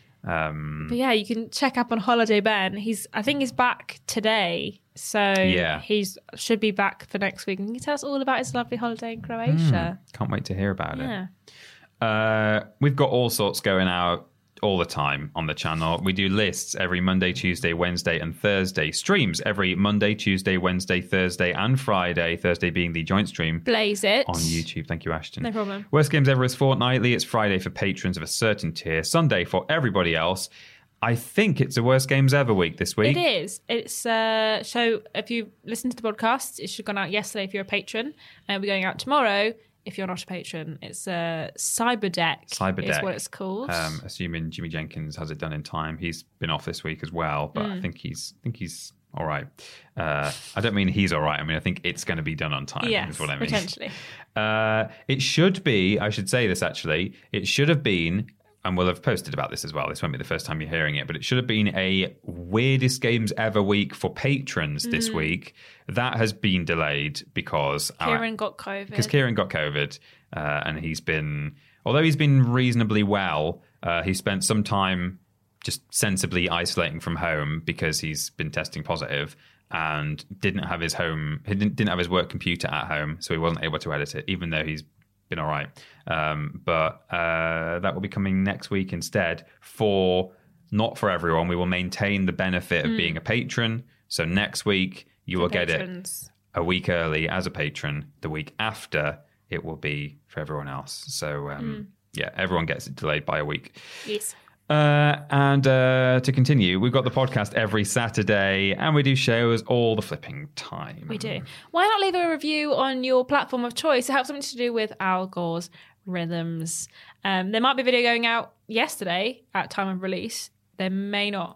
Um, But yeah, you can check up on Holiday Ben. He's, I think he's back today. So Yeah. he's should be back for next week. And he can tell us all about his lovely holiday in Croatia. can't wait to hear about Yeah. it. Uh, we've got all sorts going out all the time on the channel. We do lists every Monday, Tuesday, Wednesday, and Thursday. Streams every Monday, Tuesday, Wednesday, Thursday, and Friday. Thursday being the joint stream Blaze it. on YouTube. Thank you, Ashton. No problem. Worst Games Ever is fortnightly. It's Friday for patrons of a certain tier. Sunday for everybody else. I think it's a Worst Games Ever week this week. It is. It's uh so if you listen to the podcast, it should have gone out yesterday if you're a patron. And it'll be going out tomorrow if you're not a patron. It's uh Cyberdeck. Cyberdeck is what it's called. Um, assuming Jimmy Jenkins has it done in time. He's been off this week as well, but Mm. I think he's I think he's all right. Uh, I don't mean he's all right. I mean I think it's going to be done on time. Yes, is what I mean. potentially. Uh, it should be. I should say this actually. It should have been. And we'll have posted about this as well. This won't be the first time you're hearing it, but it should have been a weirdest games ever week for patrons Mm. this week. That has been delayed because our- Kieran got COVID. because Kieran got COVID, uh, and he's been, although he's been reasonably well, uh, he spent some time just sensibly isolating from home because he's been testing positive and didn't have his home, he didn't, didn't have his work computer at home, so he wasn't able to edit it, even though he's been all right. Um, but uh, that will be coming next week instead for, not for everyone. We will maintain the benefit of Mm. being a patron. So next week, you will get it Patrons. a week early as a patron. The week after, it will be for everyone else. So, um, Mm. yeah, everyone gets it delayed by a week. Yes. Uh, and uh, to continue, we've got the podcast every Saturday, and we do shows all the flipping time. We do. Why not leave a review on your platform of choice? It has something to do with Al Gore's rhythms. Um, there might be a video going out yesterday at time of release. There may not.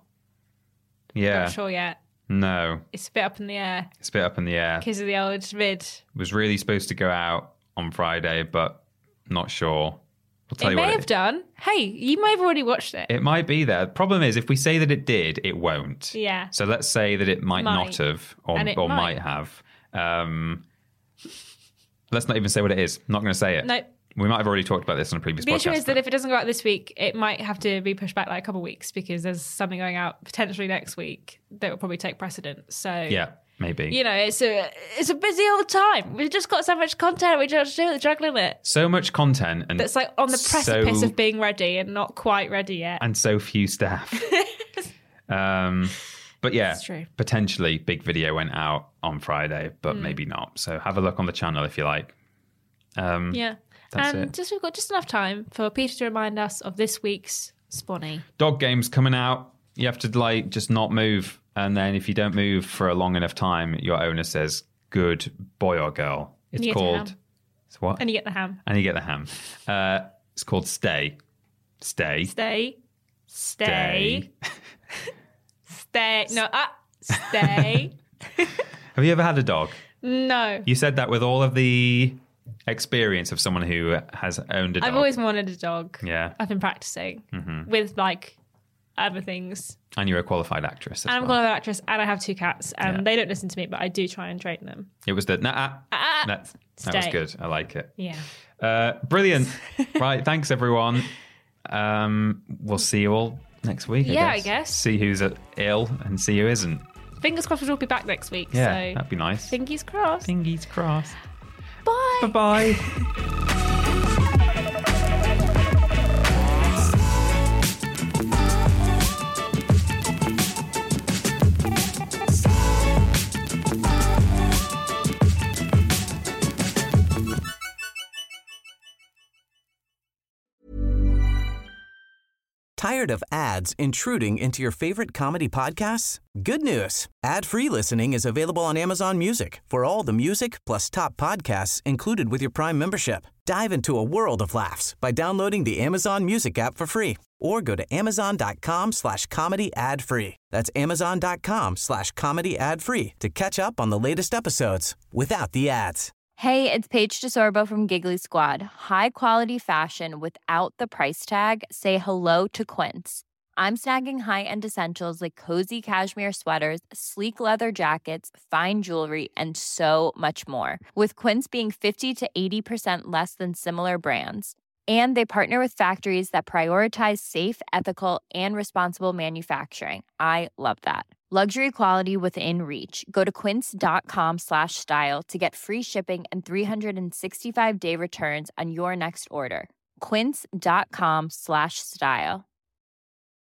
Yeah. Not sure yet. No, It's a bit up in the air it's a bit up in the air. because of the old vid. It was really supposed to go out on Friday, but not sure. I'll tell It you may what have it, done. Hey, you may have already watched it. it might be there. Problem is, if we say that it did, it won't. Yeah. So let's say that it might, Might. not have, or, And it or might. might have. Um, let's not even say what it is. I'm not going to say it. No. We might have already talked about this on a previous The podcast. issue is that if it doesn't go out this week, it might have to be pushed back like a couple of weeks because there's something going out potentially next week that will probably take precedence. So yeah, maybe. you know, it's a it's a busy old time. We've just got so much content. We just do juggling it. So much content and That's like on the precipice so, of being ready and not quite ready yet. and so few staff. um, but yeah, It's true. potentially big video went out on Friday, Hmm. but maybe not. So have a look on the channel if you like. Um, Yeah. That's and it. just we've got just enough time for Peter to remind us of this week's Sponny. Dog games coming out. You have to like just not move, and then if you don't move for a long enough time, your owner says, "Good boy or girl." It's you get the called. ham. It's what? And you get the ham. And you get the ham. Uh, it's called Stay. Stay. Stay. Stay. Stay. No, ah, stay. Have you ever had a dog? No. You said that with all of the experience of someone who has owned a dog. I've always wanted a dog. Yeah. I've been practicing Mhm. with like other things. And you're a qualified actress as And I'm a well. qualified actress and I have two cats and Yeah. they don't listen to me, but I do try and train them. It was the nah, ah, Ah, that, that was stay. good. I like it. Yeah. Uh, brilliant. Right. Thanks, everyone. Um, we'll see you all next week. Yeah, I I guess. guess. See who's uh, ill and see who isn't. Fingers crossed we'll be back next week. Yeah, so that'd be nice. fingers crossed. Fingers crossed. Bye. Bye bye. Tired of ads intruding into your favorite comedy podcasts? Good news. Ad-free listening is available on Amazon Music for all the music plus top podcasts included with your Prime membership. Dive into a world of laughs by downloading the Amazon Music app for free or go to amazon.com slash comedy ad free. That's amazon.com slash comedy ad free to catch up on the latest episodes without the ads. Hey, it's Paige DeSorbo from Giggly Squad. High quality fashion without the price tag. Say hello to Quince. I'm snagging high-end essentials like cozy cashmere sweaters, sleek leather jackets, fine jewelry, and so much more. With Quince being fifty to eighty percent less than similar brands. And they partner with factories that prioritize safe, ethical, and responsible manufacturing. I love that. Luxury quality within reach. Go to quince.com slash style to get free shipping and three sixty-five day returns on your next order. Quince.com slash style.